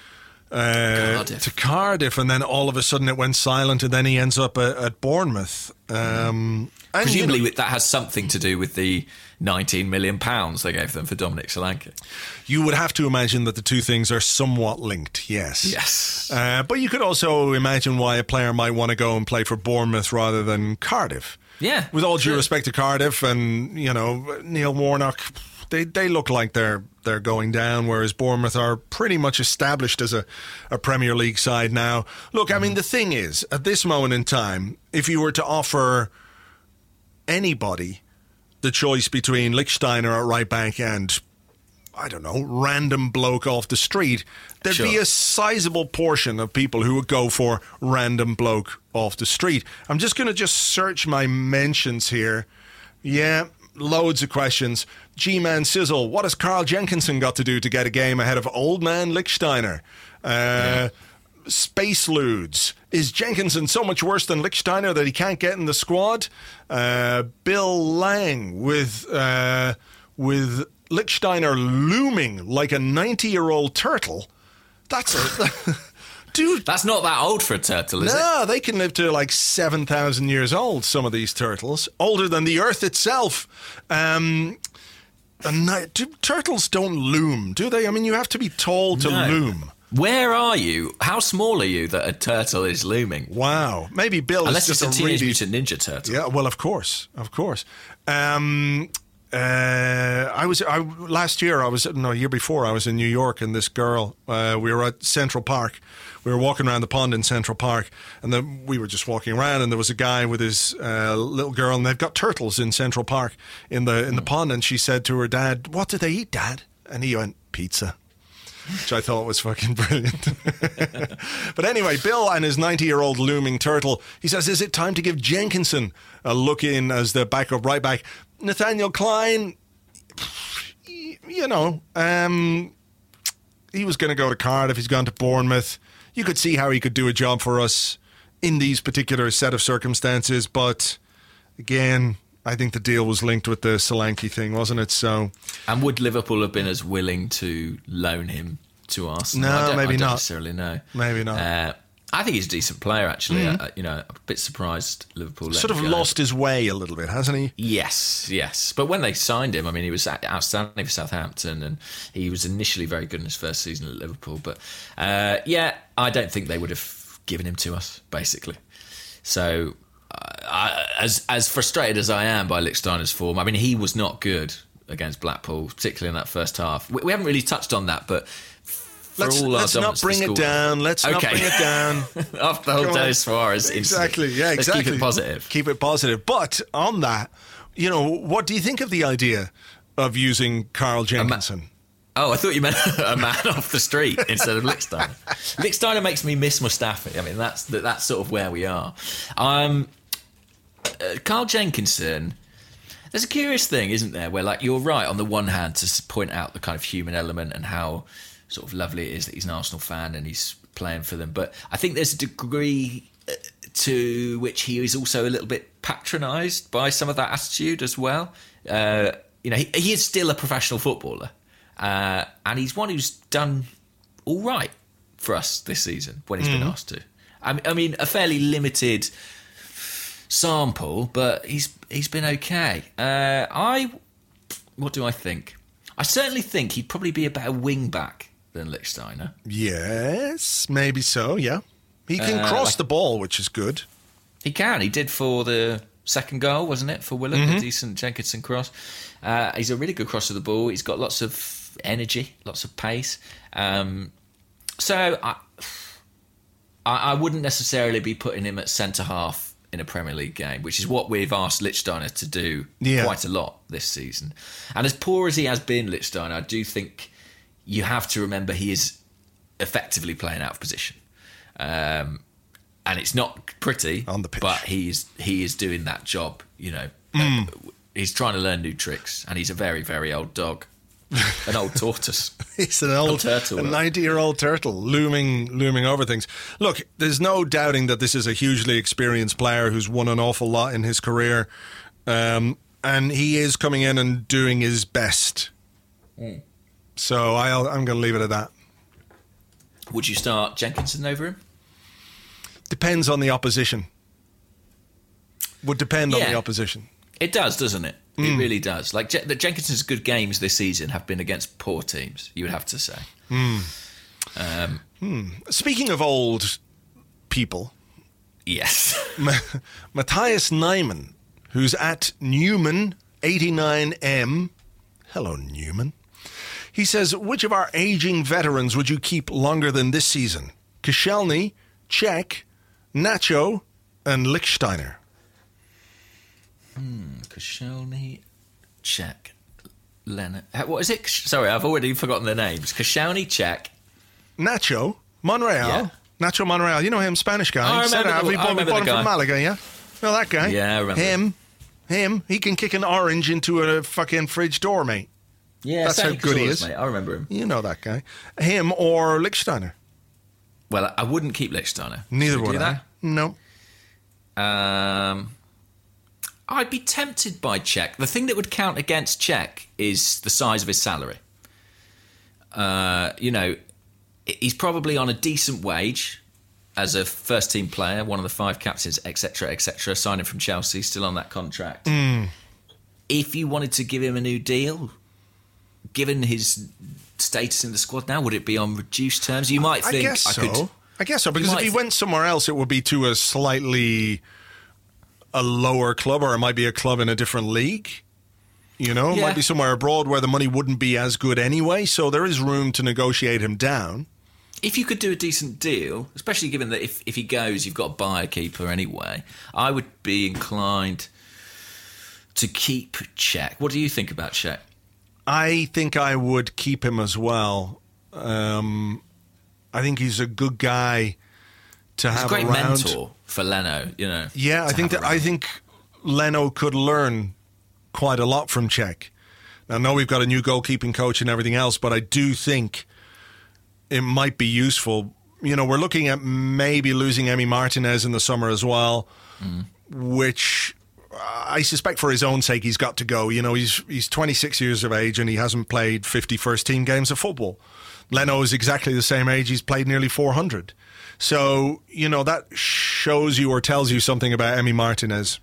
uh, Cardiff. to Cardiff, and then all of a sudden it went silent, and then he ends up at, at Bournemouth. Um, and, Presumably you know, that has something to do with the nineteen million pounds they gave them for Dominic Solanke. you would have to imagine that the two things are somewhat linked, yes. Yes. Uh, but you could also imagine why a player might want to go and play for Bournemouth rather than Cardiff. Yeah. With all due sure. respect to Cardiff and, you know, Neil Warnock, they, they look like they're they're going down, whereas Bournemouth are pretty much established as a, a Premier League side now. Look, I mean, the thing is, at this moment in time, if you were to offer anybody the choice between Lichtsteiner at right back and, I don't know, random bloke off the street, there'd Sure. be a sizable portion of people who would go for random bloke off the street. I'm just going to just search my mentions here. Yeah, loads of questions. G-Man Sizzle, what has Carl Jenkinson got to do to get a game ahead of old man Lichtsteiner? Uh, yeah. Space Ludes, is Jenkinson so much worse than Lichtsteiner that he can't get in the squad? Uh, Bill Lang, with uh, with Lichtsteiner looming like a ninety-year-old turtle. That's a... Dude, that's not that old for a turtle, is no, it? No, they can live to like seven thousand years old, some of these turtles. Older than the Earth itself. Um, and do, turtles don't loom, do they? I mean, you have to be tall to No. loom. Where are you? How small are you that a turtle is looming? Wow. Maybe Bill Unless is just it's a a Teenage really... Mutant Ninja Turtle. Yeah, well, of course. Of course. Um... Uh, I was I, last year. I was no year before. I was in New York, and this girl. Uh, we were at Central Park. We were walking around the pond in Central Park, and then we were just walking around. And there was a guy with his uh, little girl, and they've got turtles in Central Park in the in the pond. And she said to her dad, "What do they eat, Dad?" And he went, "Pizza." Which I thought was fucking brilliant. But anyway, Bill and his ninety-year-old looming turtle. He says, "Is it time to give Jenkinson a look in as the backup right back?" Nathaniel Klein, you know, um, he was going to go to Cardiff. He's gone to Bournemouth. You could see how he could do a job for us in these particular set of circumstances. But again, I think the deal was linked with the Solanke thing, wasn't it? So, and would Liverpool have been as willing to loan him to Arsenal? No, I don't, maybe I don't not. necessarily know. Maybe not. Uh, I think he's a decent player, actually. Mm. Uh, you know, a bit surprised Liverpool let Sort of him go. lost his way a little bit, hasn't he? Yes, yes. But when they signed him, I mean, he was outstanding for Southampton, and he was initially very good in his first season at Liverpool. But uh, yeah, I don't think they would have given him to us, basically. So, uh, I, as as frustrated as I am by Lichtsteiner's form, I mean, he was not good against Blackpool, particularly in that first half. We, we haven't really touched on that, but. For Let's, all our let's not bring it down. Let's okay. not bring it down. After the whole day as far as exactly, yeah, exactly. Let's keep it positive. Keep it positive. But on that, you know, what do you think of the idea of using Carl Jenkinson? Ma- oh, I thought you meant a man off the street instead of Lichtsteiner. Lichtsteiner makes me miss Mustafi. I mean, that's that's sort of where we are. Um, uh, Carl Jenkinson. There's a curious thing, isn't there, where like you're right on the one hand to point out the kind of human element and how sort of lovely it is that he's an Arsenal fan and he's playing for them. But I think there's a degree to which he is also a little bit patronised by some of that attitude as well. Uh, you know, he, he is still a professional footballer, uh, and he's one who's done all right for us this season when he's mm. been asked to. I, I mean, a fairly limited sample, but he's he's been okay. Uh, I, what do I think? I certainly think he'd probably be a better wing back than Lichtsteiner. Yes, maybe so, yeah. He can Uh, cross like- the ball, which is good. He can. He did for the second goal, wasn't it, for Willock? Mhm. A decent Jenkinson cross. Uh, he's a really good crosser of the ball. He's got lots of energy, lots of pace. Um, so I, I, I wouldn't necessarily be putting him at centre half in a Premier League game, which is what we've asked Lichtsteiner to do Yeah. quite a lot this season. And as poor as he has been, Lichtsteiner, I do think you have to remember he is effectively playing out of position. Um, and it's not pretty on the pitch, but he's he is doing that job. You know, Mm. uh, he's trying to learn new tricks, and he's a very very old dog, an old tortoise. He's an old, turtle, a though. ninety-year-old turtle looming, looming over things. Look, there's no doubting that this is a hugely experienced player who's won an awful lot in his career, um, and he is coming in and doing his best. Mm. So I'll, I'm going to leave it at that. Would you start Jenkinson over him? Depends on the opposition. Would depend on Yeah. the opposition. It does, doesn't it? Mm. It really does. Like Je- the Jenkinson's good games this season have been against poor teams. You would have to say. Hmm. Um, Hmm. Speaking of old people, yes, Ma- Matthias Nyman, who's at Newman eighty-nine M. Hello, Newman. He says, which of our aging veterans would you keep longer than this season? Koscielny, Cech, Nacho, and Lichtsteiner. Hmm, Koscielny, Cech, Leonard. What is it? Sorry, I've already forgotten the names. Koscielny, Cech. Nacho, Monreal. Yeah. Nacho Monreal. You know him, Spanish guy. Oh, I remember Centre-half. the- We I bought, we remember bought the him guy. from Malaga, yeah? You know that guy? Yeah, I remember. Him. Him. He can kick an orange into a fucking fridge door, mate. Yeah, That's how Santi good he Cazorla, is. Mate. I remember him. You know that guy. Him or Lichtsteiner. Well, I wouldn't keep Lichtsteiner. Neither Should we would do I. No. that? Um, I'd be tempted by Cech. The thing that would count against Cech is the size of his salary. Uh, you know, he's probably on a decent wage as a first-team player, one of the five captains, et cetera, et cetera, signing from Chelsea, still on that contract. Mm. If you wanted to give him a new deal, given his status in the squad now, would it be on reduced terms? You might think I guess I so. could. I guess so, because if might he th- went somewhere else, it would be to a slightly a lower club, or it might be a club in a different league. You know, it Yeah. might be somewhere abroad where the money wouldn't be as good anyway, so there is room to negotiate him down. If you could do a decent deal, especially given that if, if he goes, you've got to buy a keeper anyway, I would be inclined to keep Cech. What do you think about Cech? I think I would keep him as well. Um, I think he's a good guy to He's a have great around. mentor for Leno, you know. Yeah, I to think have that I around. think Leno could learn quite a lot from Cech. Now, I know we've got a new goalkeeping coach and everything else, but I do think it might be useful. You know, we're looking at maybe losing Emi Martinez in the summer as well, mm. which I suspect for his own sake he's got to go. You know, he's he's twenty-six years of age and he hasn't played fifty first team games of football. Leno is exactly the same age. He's played nearly four hundred. So, you know, that shows you or tells you something about Emi Martinez.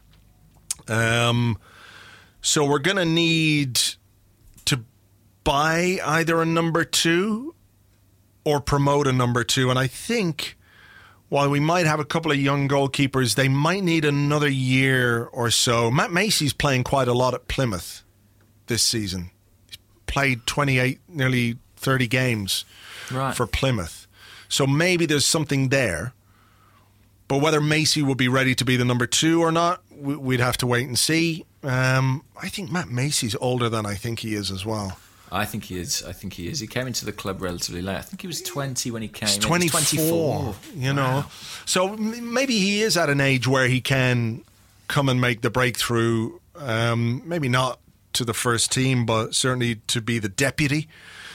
Um, so we're going to need to buy either a number two or promote a number two. And I think while we might have a couple of young goalkeepers, they might need another year or so. Matt Macy's playing quite a lot at Plymouth this season. He's played twenty-eight, nearly thirty games right. for Plymouth. So maybe there's something there. But whether Macy will be ready to be the number two or not, we'd have to wait and see. Um, I think Matt Macy's older than I think he is as well. I think he is. I think he is. He came into the club relatively late. I think he was twenty when he came. He's in. twenty-four, He's twenty-four. You know, wow. So m- maybe he is at an age where he can come and make the breakthrough. Um, maybe not to the first team, but certainly to be the deputy.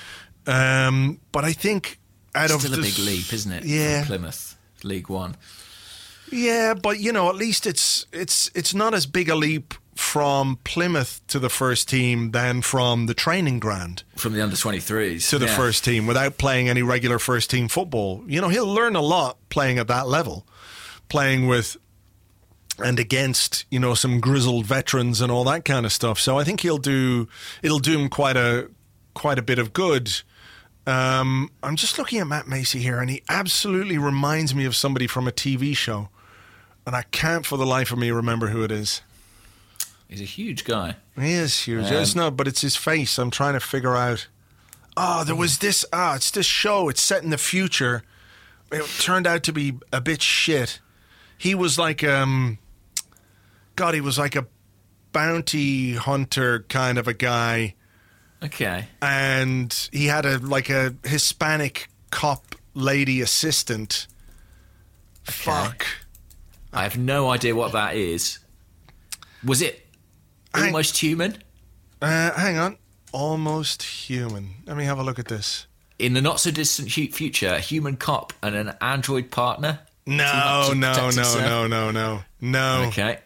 Um, but I think out Still of a this, big leap, isn't it? Yeah, from Plymouth League One. Yeah, but you know, at least it's it's it's not as big a leap from Plymouth to the first team than from the training ground from the under twenty-threes to the yeah. first team without playing any regular first team football. You know, he'll learn a lot playing at that level, playing with and against, you know, some grizzled veterans and all that kind of stuff. So I think he'll do it'll do him quite a quite a bit of good. Um, I'm just looking at Matt Macy here, and he absolutely reminds me of somebody from a T V show, and I can't for the life of me remember who it is. He's a huge guy. He is huge. Um, it's not, but it's his face. I'm trying to figure out. Oh, there was this. Ah, it's this show. It's set in the future. It turned out to be a bit shit. He was like, um, God, he was like a bounty hunter kind of a guy. Okay. And he had a like a Hispanic cop lady assistant. Okay. Fuck. I have no idea what that is. Was it Almost hang, Human? Uh, hang on. Almost Human. Let me have a look at this. In the not so distant future, a human cop and an android partner? No, no, no, no, no, no, no. Okay.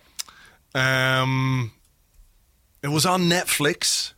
Um, it was on Netflix.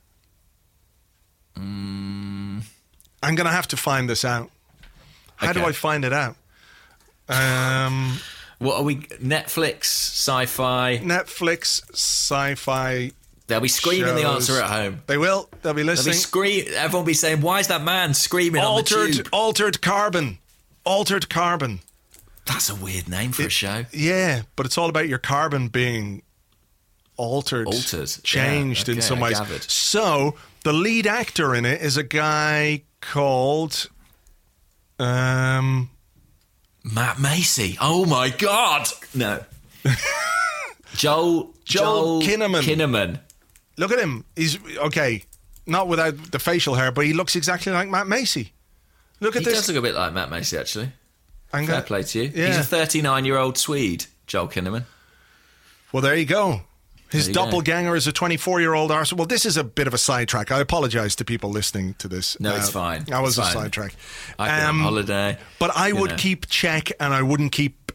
Mm. I'm going to have to find this out. How Okay. do I find it out? Um, what are we? Netflix, sci-fi. Netflix, sci-fi. They'll be screaming the shows. answer at home. They will. They'll be They'll listening. be scream. Everyone will be saying, "Why is that man screaming on the Altered, tube?" altered carbon. Altered carbon. That's a weird name for It- a show. Yeah, but it's all about your carbon being altered, Altered. changed Yeah, in okay, some I ways. gathered. So the lead actor in it is a guy called um, Matt Macy. Oh my God. No. Joel, Joel Joel Kinnaman. Kinnaman. Look at him. He's okay, not without the facial hair, but he looks exactly like Matt Macy. Look at He this. does look a bit like Matt Macy, actually. I'm Fair gonna- play to you. Yeah. He's a thirty-nine-year-old Swede, Joel Kinnaman. Well, there you go. His There you go. doppelganger is a twenty-four-year-old Arsenal. Well, this is a bit of a sidetrack. I apologise to people listening to this. No, it's fine. That was It's a fine. sidetrack. I've been Um, on holiday. But I you would know. keep Czech and I wouldn't keep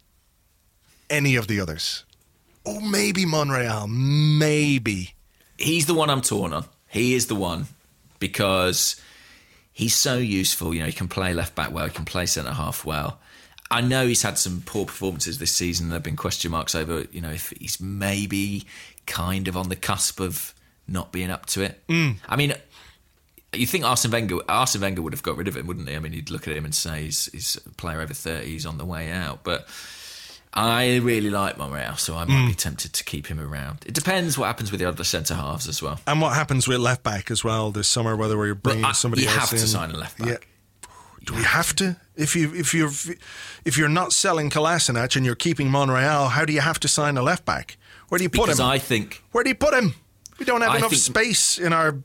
any of the others. Oh, maybe Monreal. Maybe. He's the one I'm torn on. He is the one because he's so useful. You know, he can play left back well. He can play centre half well. I know he's had some poor performances this season. There have been question marks over, you know, if he's maybe kind of on the cusp of not being up to it. Mm. I mean, you think Arsene Wenger, Arsene Wenger would have got rid of him, wouldn't he? I mean, you'd look at him and say he's, he's a player over thirty, he's on the way out. But I really like Monreal, so I might Mm. be tempted to keep him around. It depends what happens with the other centre halves as well. And what happens with left back as well this summer, whether we're bringing Well, I- somebody you else have in. to sign a left back. Yeah. Do we have to? If you if you're if you're not selling Kolasinac and you're keeping Monreal, how do you have to sign a left back? Where do you put Because him? I think Where do you put him? We don't have I enough think- space in our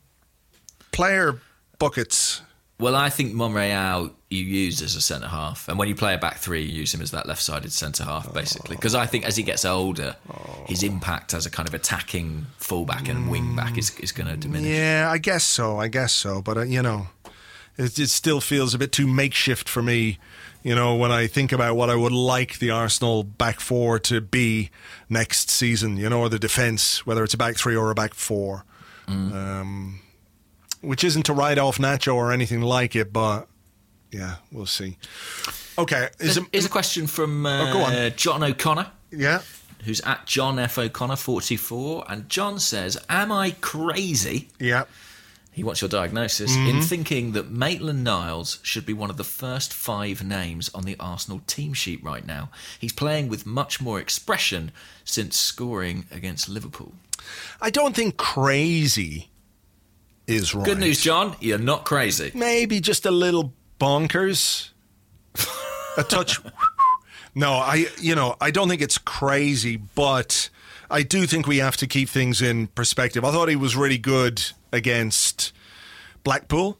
player buckets. Well, I think Monreal you use as a centre half, and when you play a back three, you use him as that left-sided centre half, basically. Because I think as he gets older, his impact as a kind of attacking fullback and wing back is, is going to diminish. Yeah, I guess so. I guess so. But uh, you know, it, it still feels a bit too makeshift for me. You know, when I think about what I would like the Arsenal back four to be next season, you know, or the defence, whether it's a back three or a back four. Mm. Um, which isn't to write off Nacho or anything like it, but yeah, we'll see. Okay. Is There's, it, here's a question from uh, Oh, go on. John O'Connor, yeah. who's at John F. O'Connor forty-four, and John says, am I crazy? Yeah. He wants your diagnosis Mm-hmm. in thinking that Maitland-Niles should be one of the first five names on the Arsenal team sheet right now. He's playing with much more expression since scoring against Liverpool. I don't think crazy is right. Good news, John. You're not crazy. Maybe just a little bonkers. A touch. No, I you know, I don't think it's crazy, but I do think we have to keep things in perspective. I thought he was really good against Blackpool.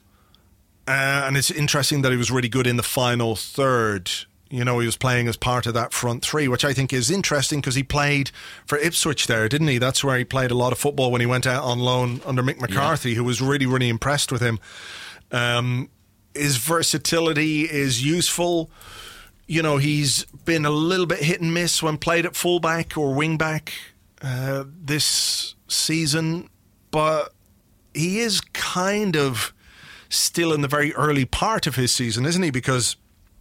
Uh, and it's interesting that he was really good in the final third. You know, he was playing as part of that front three, which I think is interesting because he played for Ipswich there, didn't he? That's where he played a lot of football when he went out on loan under Mick McCarthy, yeah. who was really, really impressed with him. Um, his versatility is useful. You know, he's been a little bit hit and miss when played at fullback or wingback uh, this season, but he is kind of still in the very early part of his season, isn't he? Because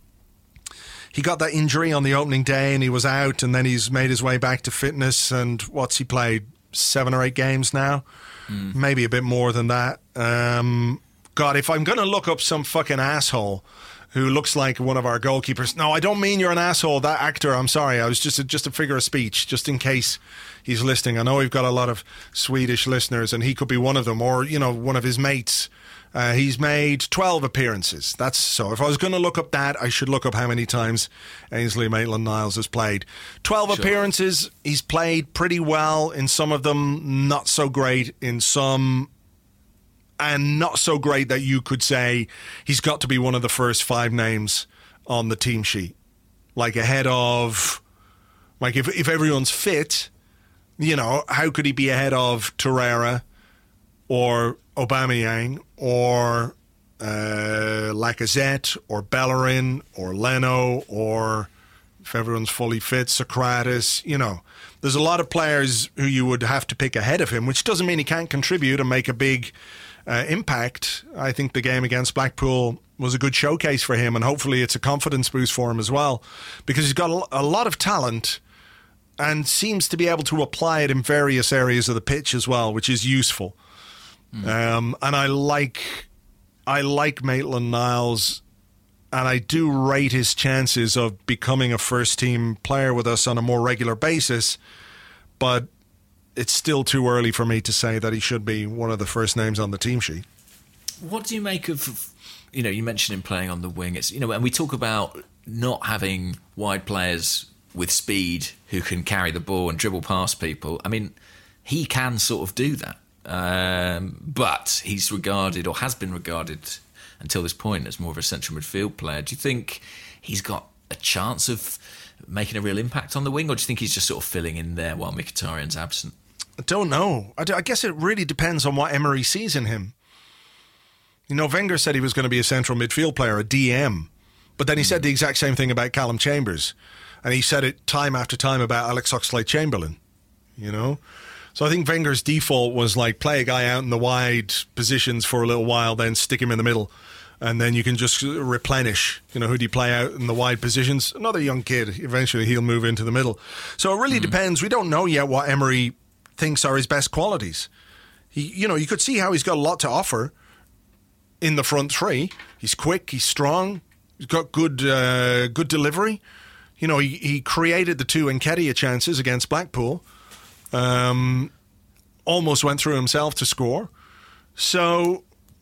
he got that injury on the opening day and he was out, and then he's made his way back to fitness, and what's he played? Seven or eight games now? Mm. Maybe a bit more than that. Um, God, if I'm going to look up some fucking asshole who looks like one of our goalkeepers. No, I don't mean you're an asshole, that actor. I'm sorry. I was just a, just a figure of speech, just in case he's listening. I know we've got a lot of Swedish listeners, and he could be one of them, or, you know, one of his mates. Uh, he's made twelve appearances. That's so. If I was going to look up that, I should look up how many times Ainsley Maitland-Niles has played. twelve sure. appearances. He's played pretty well in some of them, not so great in some, and not so great that you could say he's got to be one of the first five names on the team sheet. Like ahead of, like if if everyone's fit, you know, how could he be ahead of Torreira or Aubameyang or uh, Lacazette or Bellerin or Leno, or if everyone's fully fit, Socrates? You know, there's a lot of players who you would have to pick ahead of him, which doesn't mean he can't contribute and make a big uh, impact. I think the game against Blackpool was a good showcase for him, and hopefully it's a confidence boost for him as well, because he's got a lot of talent and seems to be able to apply it in various areas of the pitch as well, which is useful. Mm. Um, and I like I like Maitland-Niles, and I do rate his chances of becoming a first-team player with us on a more regular basis. But it's still too early for me to say that he should be one of the first names on the team sheet. What do you make of, you know, you mentioned him playing on the wing. It's, you know, and we talk about not having wide players with speed who can carry the ball and dribble past people. I mean, he can sort of do that. Um, but he's regarded, or has been regarded until this point, as more of a central midfield player. Do you think he's got a chance of making a real impact on the wing, or do you think he's just sort of filling in there while Mkhitaryan's absent? I don't know. I, I guess it really depends on what Emery sees in him. You know, Wenger said he was going to be a central midfield player, a D M. But then he mm. said the exact same thing about Callum Chambers. And he said it time after time about Alex Oxlade-Chamberlain, you know? So I think Wenger's default was like play a guy out in the wide positions for a little while, then stick him in the middle. And then you can just replenish, you know, who do you play out in the wide positions? Another young kid, eventually he'll move into the middle. So it really mm. depends. We don't know yet what Emery thinks are his best qualities. He, you know, you could see how he's got a lot to offer in the front three. He's quick, he's strong, he's got good uh, good delivery. You know, he, he created the two Nketiah chances against Blackpool. Um, almost went through himself to score. So,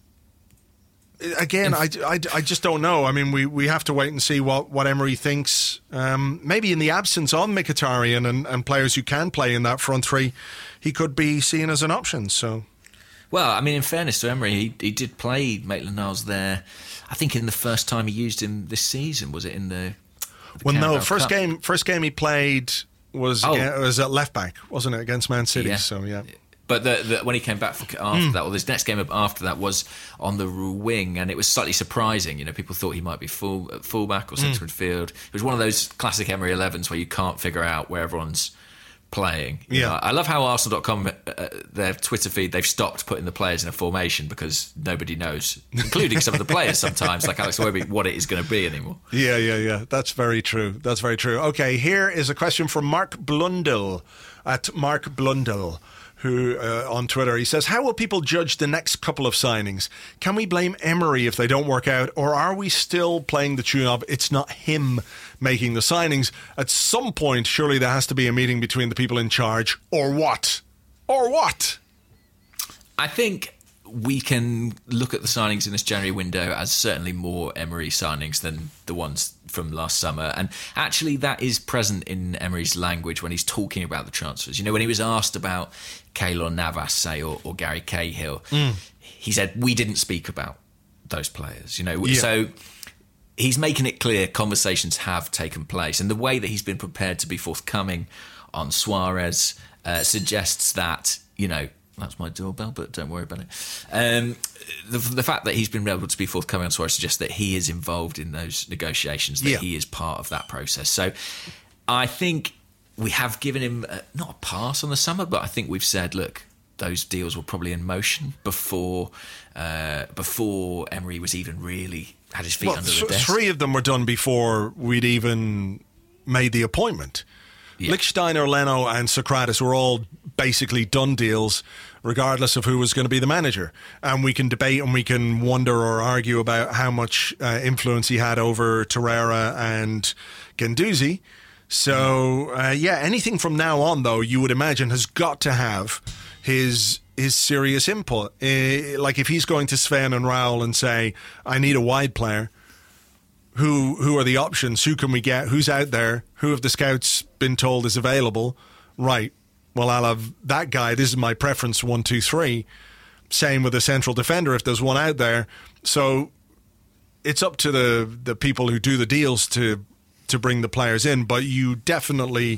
again, I, I, I just don't know. I mean, we, we have to wait and see what, what Emery thinks. Um, maybe in the absence of Mkhitaryan and, and players who can play in that front three, he could be seen as an option. So, well, I mean, in fairness to Emery, he, he did play Maitland-Niles there. I think in the first time he used him this season, was it in the... the well, Carabao no, first Cup? game, first game he played... Was, oh. again, was at left back, wasn't it, against Man City? Yeah. So yeah, but the, the, when he came back for, after mm. that, or this next game after that was on the wing, and it was slightly surprising. You know, people thought he might be full fullback or centre mm. midfield. It was one of those classic Emery elevens where you can't figure out where everyone's playing. You yeah, know, I love how Arsenal dot com, uh, their Twitter feed, they've stopped putting the players in a formation because nobody knows, including some of the players sometimes, like Alex Iwobi, what it is going to be anymore. Yeah, yeah, yeah. That's very true. That's very true. Okay, here is a question from Mark Blundell at Mark Blundell, who uh, on Twitter, he says, how will people judge the next couple of signings? Can we blame Emery if they don't work out, or are we still playing the tune of it's not him making the signings? At some point, surely there has to be a meeting between the people in charge, or what? Or what? I think we can look at the signings in this January window as certainly more Emery signings than the ones from last summer. And actually that is present in Emery's language when he's talking about the transfers. You know, when he was asked about Keylor Navas, say, or, or Gary Cahill, mm. he said, we didn't speak about those players. You know, yeah. So he's making it clear conversations have taken place. And the way that he's been prepared to be forthcoming on Suarez uh, suggests that, you know, that's my doorbell, but don't worry about it. Um, the, the fact that he's been able to be forthcoming on Suarez suggests that he is involved in those negotiations, that yeah. he is part of that process. So I think we have given him, a, not a pass on the summer, but I think we've said, look, those deals were probably in motion before uh, before Emery was even really had his feet well, under the th- desk. Three of them were done before we'd even made the appointment. Yeah. Lichtsteiner, Leno and Socrates were all basically done deals regardless of who was going to be the manager. And we can debate and we can wonder or argue about how much uh, influence he had over Torreira and Guendouzi. So, uh, yeah, anything from now on, though, you would imagine has got to have his his serious input. Uh, like if he's going to Sven and Raul and say, I need a wide player, Who who are the options? Who can we get? Who's out there? Who have the scouts been told is available? Right. Well, I'll have that guy. This is my preference, one, two, three. Same with a central defender if there's one out there. So it's up to the, the people who do the deals to to bring the players in. But you definitely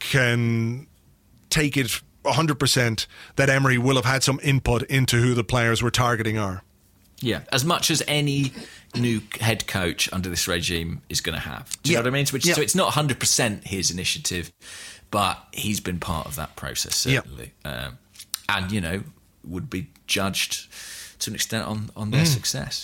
can take it one hundred percent that Emery will have had some input into who the players we're targeting are. Yeah, as much as any new head coach under this regime is going to have. Do you yeah. know what I mean? So it's, yeah. so it's not one hundred percent his initiative, but he's been part of that process, certainly. Yeah. Um, and, you know, would be judged to an extent on, on their mm. success.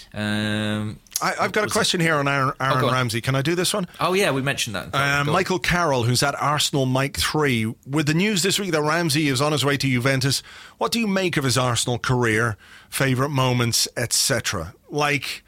Um, I, I've got a question it? here on Aaron, Aaron oh, Ramsey. Can I do this one? Oh, yeah, we mentioned that. Uh, Michael Carroll, who's at Arsenal Mike three. With the news this week that Ramsey is on his way to Juventus, what do you make of his Arsenal career, favourite moments, et cetera? Like,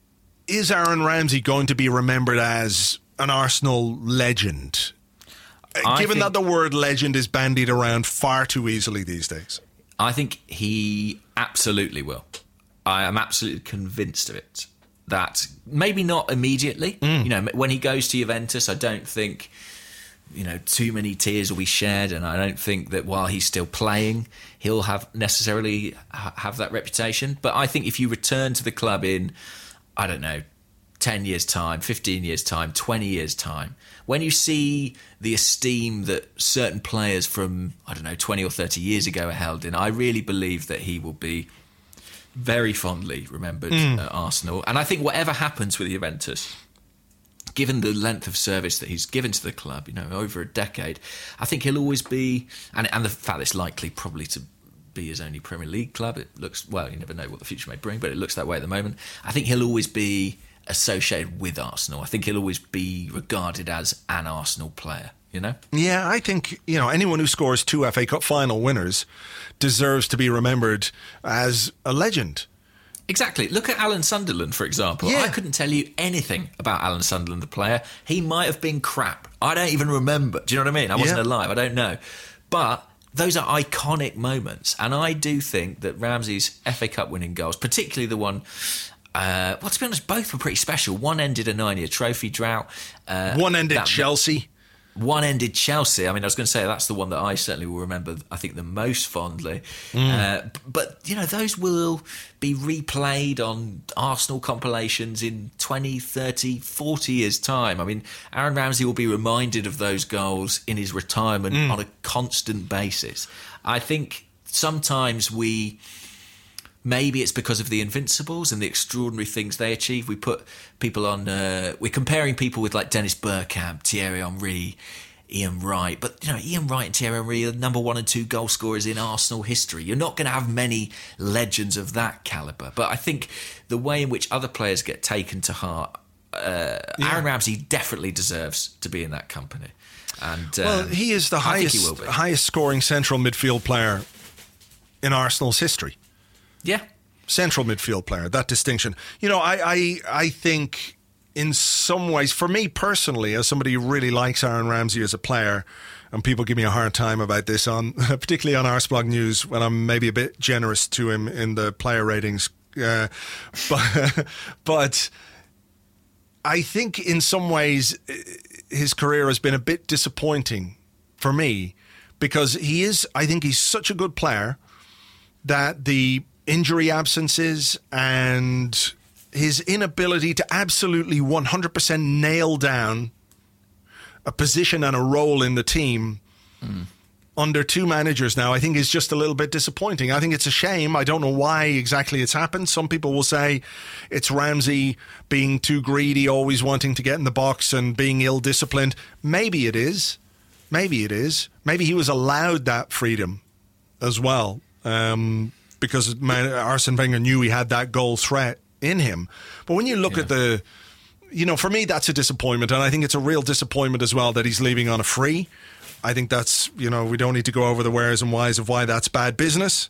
is Aaron Ramsey going to be remembered as an Arsenal legend? I given think, that the word legend is bandied around far too easily these days. I think he absolutely will. I am absolutely convinced of it. That maybe not immediately. Mm. You know, when he goes to Juventus, I don't think, you know, too many tears will be shed, and I don't think that while he's still playing, he'll have necessarily ha- have that reputation. But I think if you return to the club in, I don't know, ten years' time, fifteen years' time, twenty years' time, when you see the esteem that certain players from, I don't know, twenty or thirty years ago are held in, I really believe that he will be very fondly remembered mm. at Arsenal. And I think whatever happens with Juventus, given the length of service that he's given to the club, you know, over a decade, I think he'll always be, and, and the fact that it's likely probably to be his only Premier League club, it looks, well, you never know what the future may bring, but it looks that way at the moment. I think he'll always be associated with Arsenal. I think he'll always be regarded as an Arsenal player, you know? Yeah, I think, you know, anyone who scores two F A Cup final winners deserves to be remembered as a legend. Exactly. Look at Alan Sunderland, for example. Yeah. I couldn't tell you anything about Alan Sunderland, the player. He might have been crap. I don't even remember. Do you know what I mean? I wasn't yeah. alive. I don't know. But those are iconic moments. And I do think that Ramsey's F A Cup winning goals, particularly the one... Uh, well, to be honest, both were pretty special. One ended a nine-year trophy drought. Uh, one ended Chelsea. One ended Chelsea. I mean, I was going to say that's the one that I certainly will remember, I think, the most fondly. Mm. Uh, but, you know, those will be replayed on Arsenal compilations in twenty, thirty, forty years' time. I mean, Aaron Ramsey will be reminded of those goals in his retirement mm. on a constant basis. I think sometimes we... Maybe it's because of the Invincibles and the extraordinary things they achieve. We put people on... Uh, we're comparing people with like Dennis Bergkamp, Thierry Henry, Ian Wright. But, you know, Ian Wright and Thierry Henry are number one and two goal scorers in Arsenal history. You're not going to have many legends of that calibre. But I think the way in which other players get taken to heart, uh, yeah. Aaron Ramsey definitely deserves to be in that company. And um, well, he is the highest, highest scoring central midfield player in Arsenal's history. Yeah. Central midfield player, that distinction. You know, I, I I think in some ways, for me personally, as somebody who really likes Aaron Ramsey as a player, and people give me a hard time about this, on particularly on Arseblog News, when I'm maybe a bit generous to him in the player ratings. Uh, but, but I think in some ways his career has been a bit disappointing for me, because he is, I think he's such a good player that the injury absences and his inability to absolutely one hundred percent nail down a position and a role in the team mm. under two managers now, I think is just a little bit disappointing. I think it's a shame. I don't know why exactly it's happened. Some people will say it's Ramsey being too greedy, always wanting to get in the box and being ill-disciplined. Maybe it is. Maybe it is. Maybe he was allowed that freedom as well. Um... because Arsene Wenger knew he had that goal threat in him. But when you look yeah. at the, you know, for me, that's a disappointment. And I think it's a real disappointment as well that he's leaving on a free. I think that's, you know, we don't need to go over the wheres and whys of why that's bad business.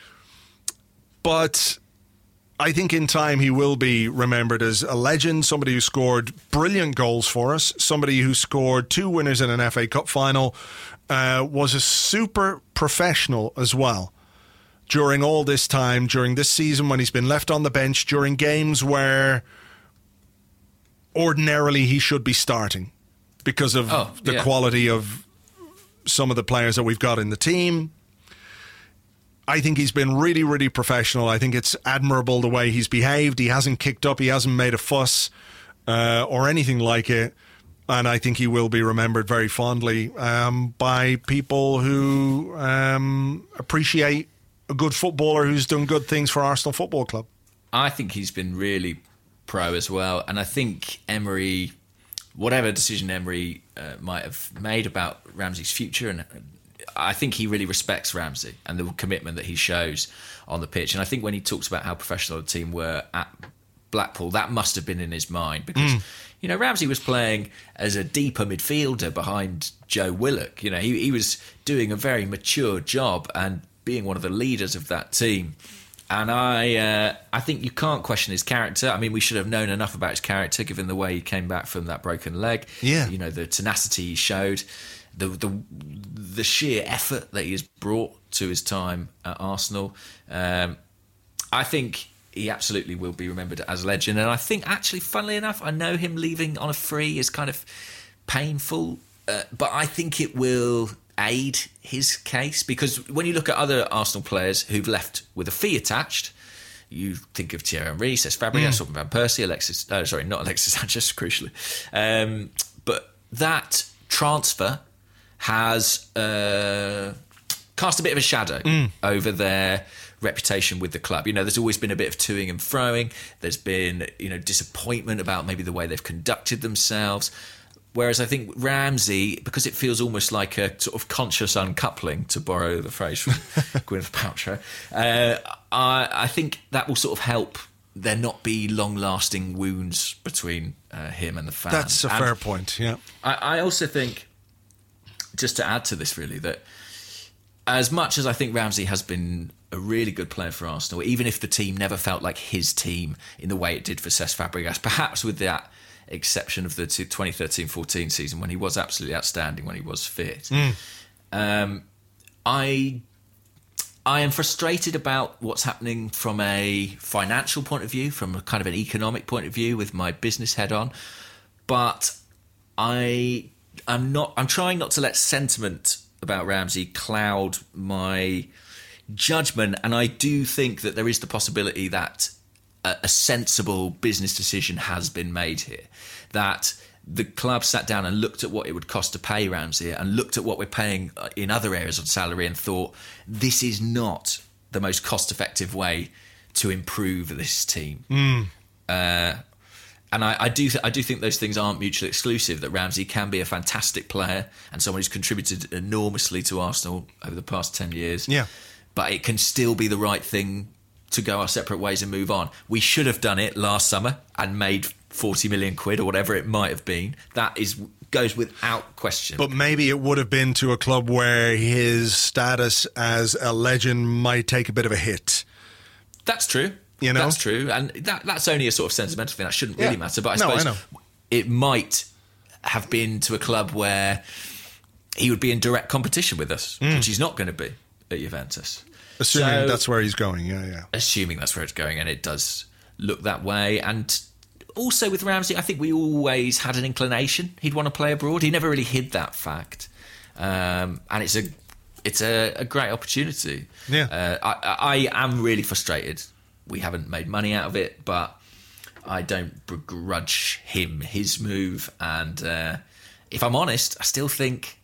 But I think in time he will be remembered as a legend, somebody who scored brilliant goals for us, somebody who scored two winners in an F A Cup final, uh, was a super professional as well. During all this time, during this season when he's been left on the bench, during games where ordinarily he should be starting because of oh, the yeah. quality of some of the players that we've got in the team. I think he's been really, really professional. I think it's admirable the way he's behaved. He hasn't kicked up, he hasn't made a fuss uh, or anything like it. And I think he will be remembered very fondly um, by people who um, appreciate a good footballer who's done good things for Arsenal Football Club. I think he's been really pro as well. And I think Emery, whatever decision Emery uh, might have made about Ramsey's future, and I think he really respects Ramsey and the commitment that he shows on the pitch. And I think when he talks about how professional the team were at Blackpool, that must have been in his mind, because mm. you know, Ramsey was playing as a deeper midfielder behind Joe Willock. You know, he, he was doing a very mature job and being one of the leaders of that team. And I uh, I think you can't question his character. I mean, we should have known enough about his character given the way he came back from that broken leg. Yeah. You know, the tenacity he showed. the the the sheer effort that he has brought to his time at Arsenal. Um, I think he absolutely will be remembered as a legend. And I think, actually, funnily enough, I know him leaving on a free is kind of painful, uh, but I think it will aid his case, because when you look at other Arsenal players who've left with a fee attached, you think of Thierry Henry, Cesc Fabregas, mm. Van Persie, Alexis, uh, sorry, not Alexis Sanchez, crucially. Um, but that transfer has uh, cast a bit of a shadow mm. over their reputation with the club. You know, there's always been a bit of toing and froing. There's been, you know, disappointment about maybe the way they've conducted themselves. Whereas I think Ramsey, because it feels almost like a sort of conscious uncoupling, to borrow the phrase from Gwyneth Paltrow, uh, I, I think that will sort of help there not be long-lasting wounds between uh, him and the fans. That's a and fair point, yeah. I, I also think, just to add to this really, that as much as I think Ramsey has been a really good player for Arsenal, even if the team never felt like his team in the way it did for Cesc Fabregas, perhaps with that exception of the twenty thirteen fourteen season when he was absolutely outstanding when he was fit. Mm. Um, I I am frustrated about what's happening from a financial point of view, from a kind of an economic point of view, with my business head on. But I I'm not. I'm trying not to let sentiment about Ramsey cloud my judgment, and I do think that there is the possibility that a, a sensible business decision has been made here. That the club sat down and looked at what it would cost to pay Ramsey and looked at what we're paying in other areas of salary and thought, this is not the most cost-effective way to improve this team. Mm. Uh, and I, I do th- I do think those things aren't mutually exclusive, that Ramsey can be a fantastic player and someone who's contributed enormously to Arsenal over the past ten years. Yeah. But it can still be the right thing to go our separate ways and move on. We should have done it last summer and made forty million quid or whatever it might have been. That is goes without question. But maybe it would have been to a club where his status as a legend might take a bit of a hit. That's true. You know? That's true. And that that's only a sort of sentimental thing. That shouldn't really yeah. matter. But I no, suppose I know. it might have been to a club where he would be in direct competition with us, mm. which he's not going to be at Juventus. Assuming so, that's where he's going, yeah, yeah. Assuming that's where it's going, and it does look that way. And also with Ramsey, I think we always had an inclination he'd want to play abroad. He never really hid that fact, um, and it's a it's a, a great opportunity. Yeah, uh, I, I am really frustrated. We haven't made money out of it, but I don't begrudge him his move. And uh, if I'm honest, I still think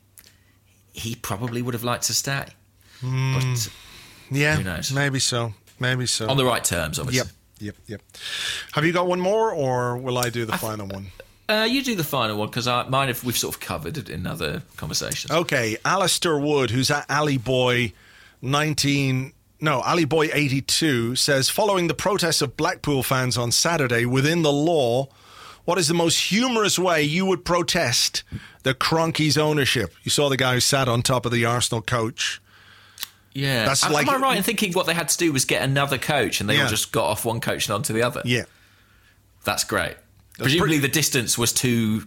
he probably would have liked to stay. Mm, but yeah, who knows? Maybe so. Maybe so. On the right terms, obviously. Yep. Yep, yep. Have you got one more, or will I do the I final th- one? Uh, you do the final one, because mine have, we've sort of covered in other conversations. Okay, Alistair Wood, who's at Ali Boy nineteen, no, Ali Boy eighty-two, says, following the protests of Blackpool fans on Saturday, within the law, what is the most humorous way you would protest the Kroenke's ownership? You saw the guy who sat on top of the Arsenal coach. Yeah. That's am, like, am I right in thinking what they had to do was get another coach, and they yeah. all just got off one coach and onto the other? Yeah. That's great. That's Presumably pretty- the distance was too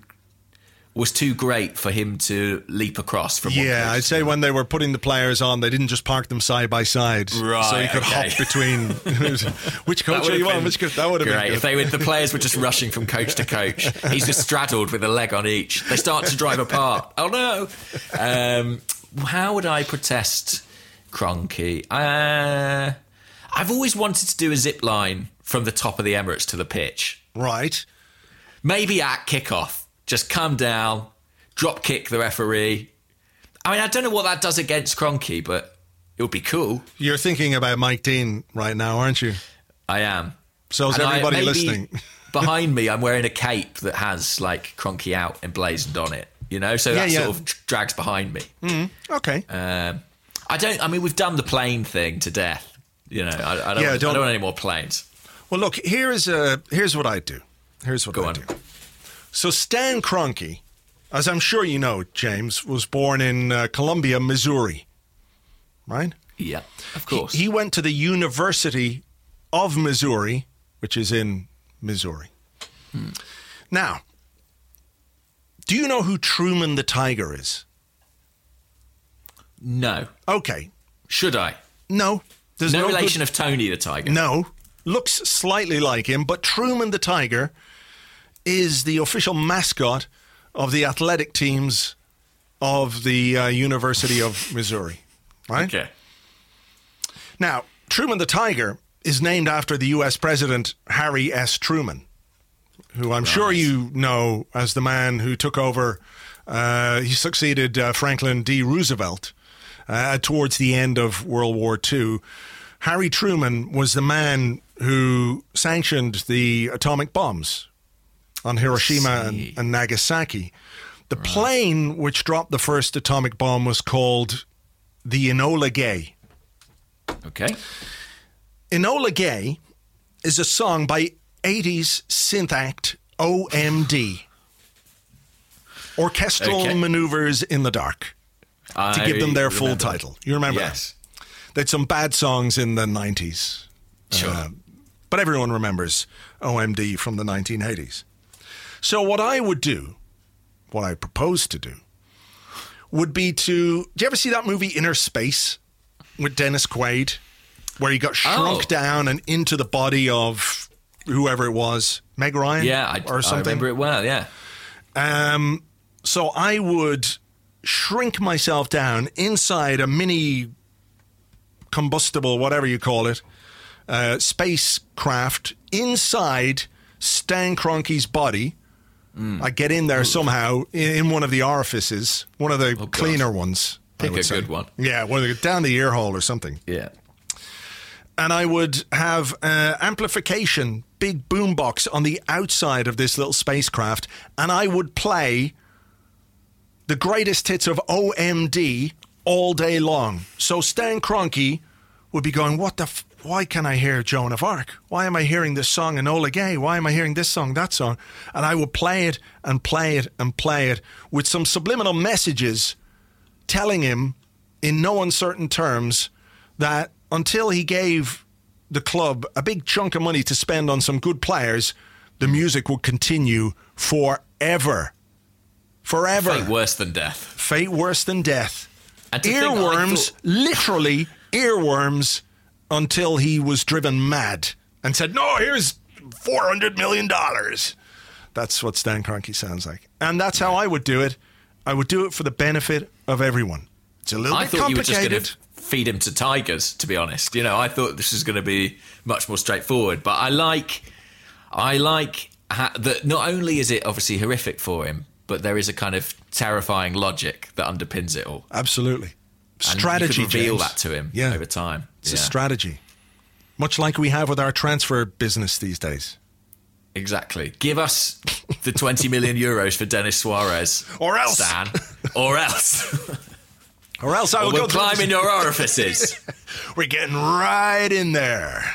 was too great for him to leap across from one Yeah, coach I'd say when they were putting the players on, they didn't just park them side by side. Right, so you could okay. hop between which coach are you on? Which coach? That would have great. been good. If they were, the players were just rushing from coach to coach. He's just straddled with a leg on each. They start to drive apart. Oh no. Um, how would I protest Kroenke? Uh, I've always wanted to do a zip line from the top of the Emirates to the pitch. Right. Maybe at kickoff. Just come down, drop kick the referee. I mean, I don't know what that does against Kroenke, but it would be cool. You're thinking about Mike Dean right now, aren't you? I am. So is And everybody I, maybe listening? Behind me, I'm wearing a cape that has, like, Kroenke out emblazoned on it, you know? So that yeah, yeah. sort of drags behind me. Mm, okay. Um, I don't, I mean, we've done the plane thing to death. You know, I, I, don't, Yeah, want, don't- I don't want any more planes. Well, look, here's uh, here's what I do. Here's what Go I on. do. So Stan Kroenke, as I'm sure you know, James, was born in uh, Columbia, Missouri, right? Yeah, of course. He, he went to the University of Missouri, which is in Missouri. Hmm. Now, do you know who Truman the Tiger is? No. Okay. Should I? No. There's no, no relation good... of Tony the Tiger? No. Looks slightly like him, but Truman the Tiger is the official mascot of the athletic teams of the uh, University of Missouri. Right? Okay. Now, Truman the Tiger is named after the U S President Harry S. Truman, who I'm right. sure you know as the man who took over. Uh, he succeeded uh, Franklin D. Roosevelt uh, towards the end of World War Two. Harry Truman was the man who sanctioned the atomic bombs on Hiroshima and, and Nagasaki. The right. plane which dropped the first atomic bomb was called the Enola Gay. Okay. Enola Gay is a song by eighties synth act O M D. Orchestral okay. Maneuvers in the Dark. I to give them their full title. You remember yes. that? They had some bad songs in the nineties. Sure. Uh, but everyone remembers O M D from the nineteen eighties. So what I would do, what I propose to do, would be to... Do you ever see that movie Inner Space with Dennis Quaid? Where he got shrunk oh. down and into the body of whoever it was, Meg Ryan, yeah, I, or something. I remember it well. Yeah. Um. So I would shrink myself down inside a mini combustible, whatever you call it, uh, spacecraft inside Stan Kroenke's body. Mm. I get in there Ooh. somehow in, in one of the orifices, one of the oh, cleaner God. ones. Pick a say. good one. Yeah, one of the, down the ear hole or something. Yeah. And I would have uh, amplification, big boombox on the outside of this little spacecraft, and I would play the greatest hits of O M D all day long. So Stan Kroenke would be going, what the, f- why can I hear Joan of Arc? Why am I hearing this song Enola Gay? Why am I hearing this song, that song? And I would play it and play it and play it with some subliminal messages telling him in no uncertain terms that until he gave the club a big chunk of money to spend on some good players, the music would continue forever. Forever. Fate worse than death. Fate worse than death. Earworms, Earworms, thought... literally earworms, until he was driven mad and said, no, here's four hundred million dollars. That's what Stan Kroenke sounds like. And that's how I would do it. I would do it for the benefit of everyone. It's a little I bit thought complicated. You were just going to feed him to tigers, to be honest. You know, I thought this was going to be much more straightforward. But I like, I like ha- that not only is it obviously horrific for him, but there is a kind of terrifying logic that underpins it all. Absolutely. And Strategy, you could reveal James. that to him yeah. over time. It's yeah. a strategy. Much like we have with our transfer business these days. Exactly. Give us the twenty million euros for Denis Suarez. Or else. Stan. Or else. Or else I will or we'll go climb in your orifices. We're getting right in there.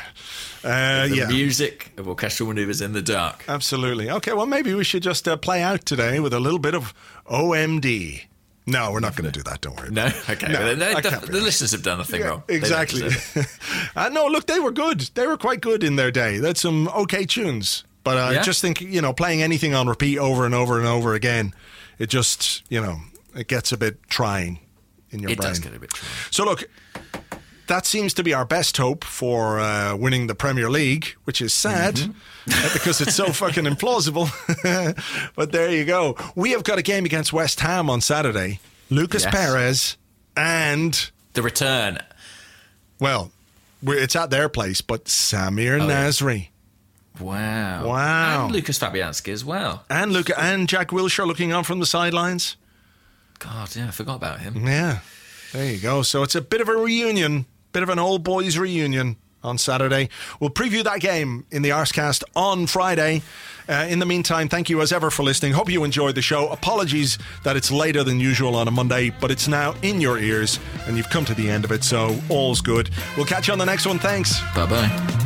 Uh, the yeah. music of orchestral maneuvers in the dark. Absolutely. Okay, well, maybe we should just uh, play out today with a little bit of O M D. No, we're not going to do that. Don't worry. No? Okay. No, well, no, I the, can't be the honest. listeners have done nothing Yeah, wrong. Exactly. uh, no, look, they were good. They were quite good in their day. They had some okay tunes. But I yeah. just think, you know, playing anything on repeat over and over and over again, it just, you know, it gets a bit trying in your it brain. It does get a bit trying. So, look, that seems to be our best hope for uh, winning the Premier League, which is sad mm-hmm. because it's so fucking implausible. But there you go. We have got a game against West Ham on Saturday. Lucas yes. Perez and... The return. Well, we're, it's at their place, but Samir oh, Nasri. Yeah. Wow. Wow. And Lucas Fabianski as well. And Luca and Jack Wilshere looking on from the sidelines. God, yeah, I forgot about him. Yeah. There you go. So it's a bit of a reunion, bit of an old boys reunion on Saturday. We'll preview that game in the Arscast on Friday. Uh, in the meantime, thank you as ever for listening. Hope you enjoyed the show. Apologies that it's later than usual on a Monday, but it's now in your ears and you've come to the end of it, so all's good. We'll catch you on the next one. Thanks. Bye-bye.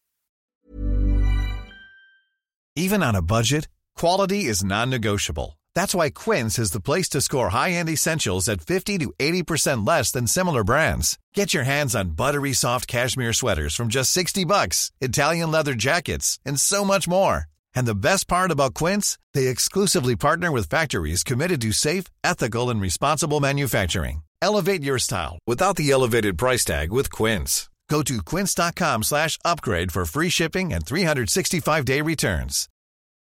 Even on a budget, quality is non-negotiable. That's why Quince is the place to score high-end essentials at fifty to eighty percent less than similar brands. Get your hands on buttery soft cashmere sweaters from just sixty bucks, Italian leather jackets, and so much more. And the best part about Quince, they exclusively partner with factories committed to safe, ethical, and responsible manufacturing. Elevate your style without the elevated price tag with Quince. Go to quince.com slash upgrade for free shipping and three sixty-five day returns.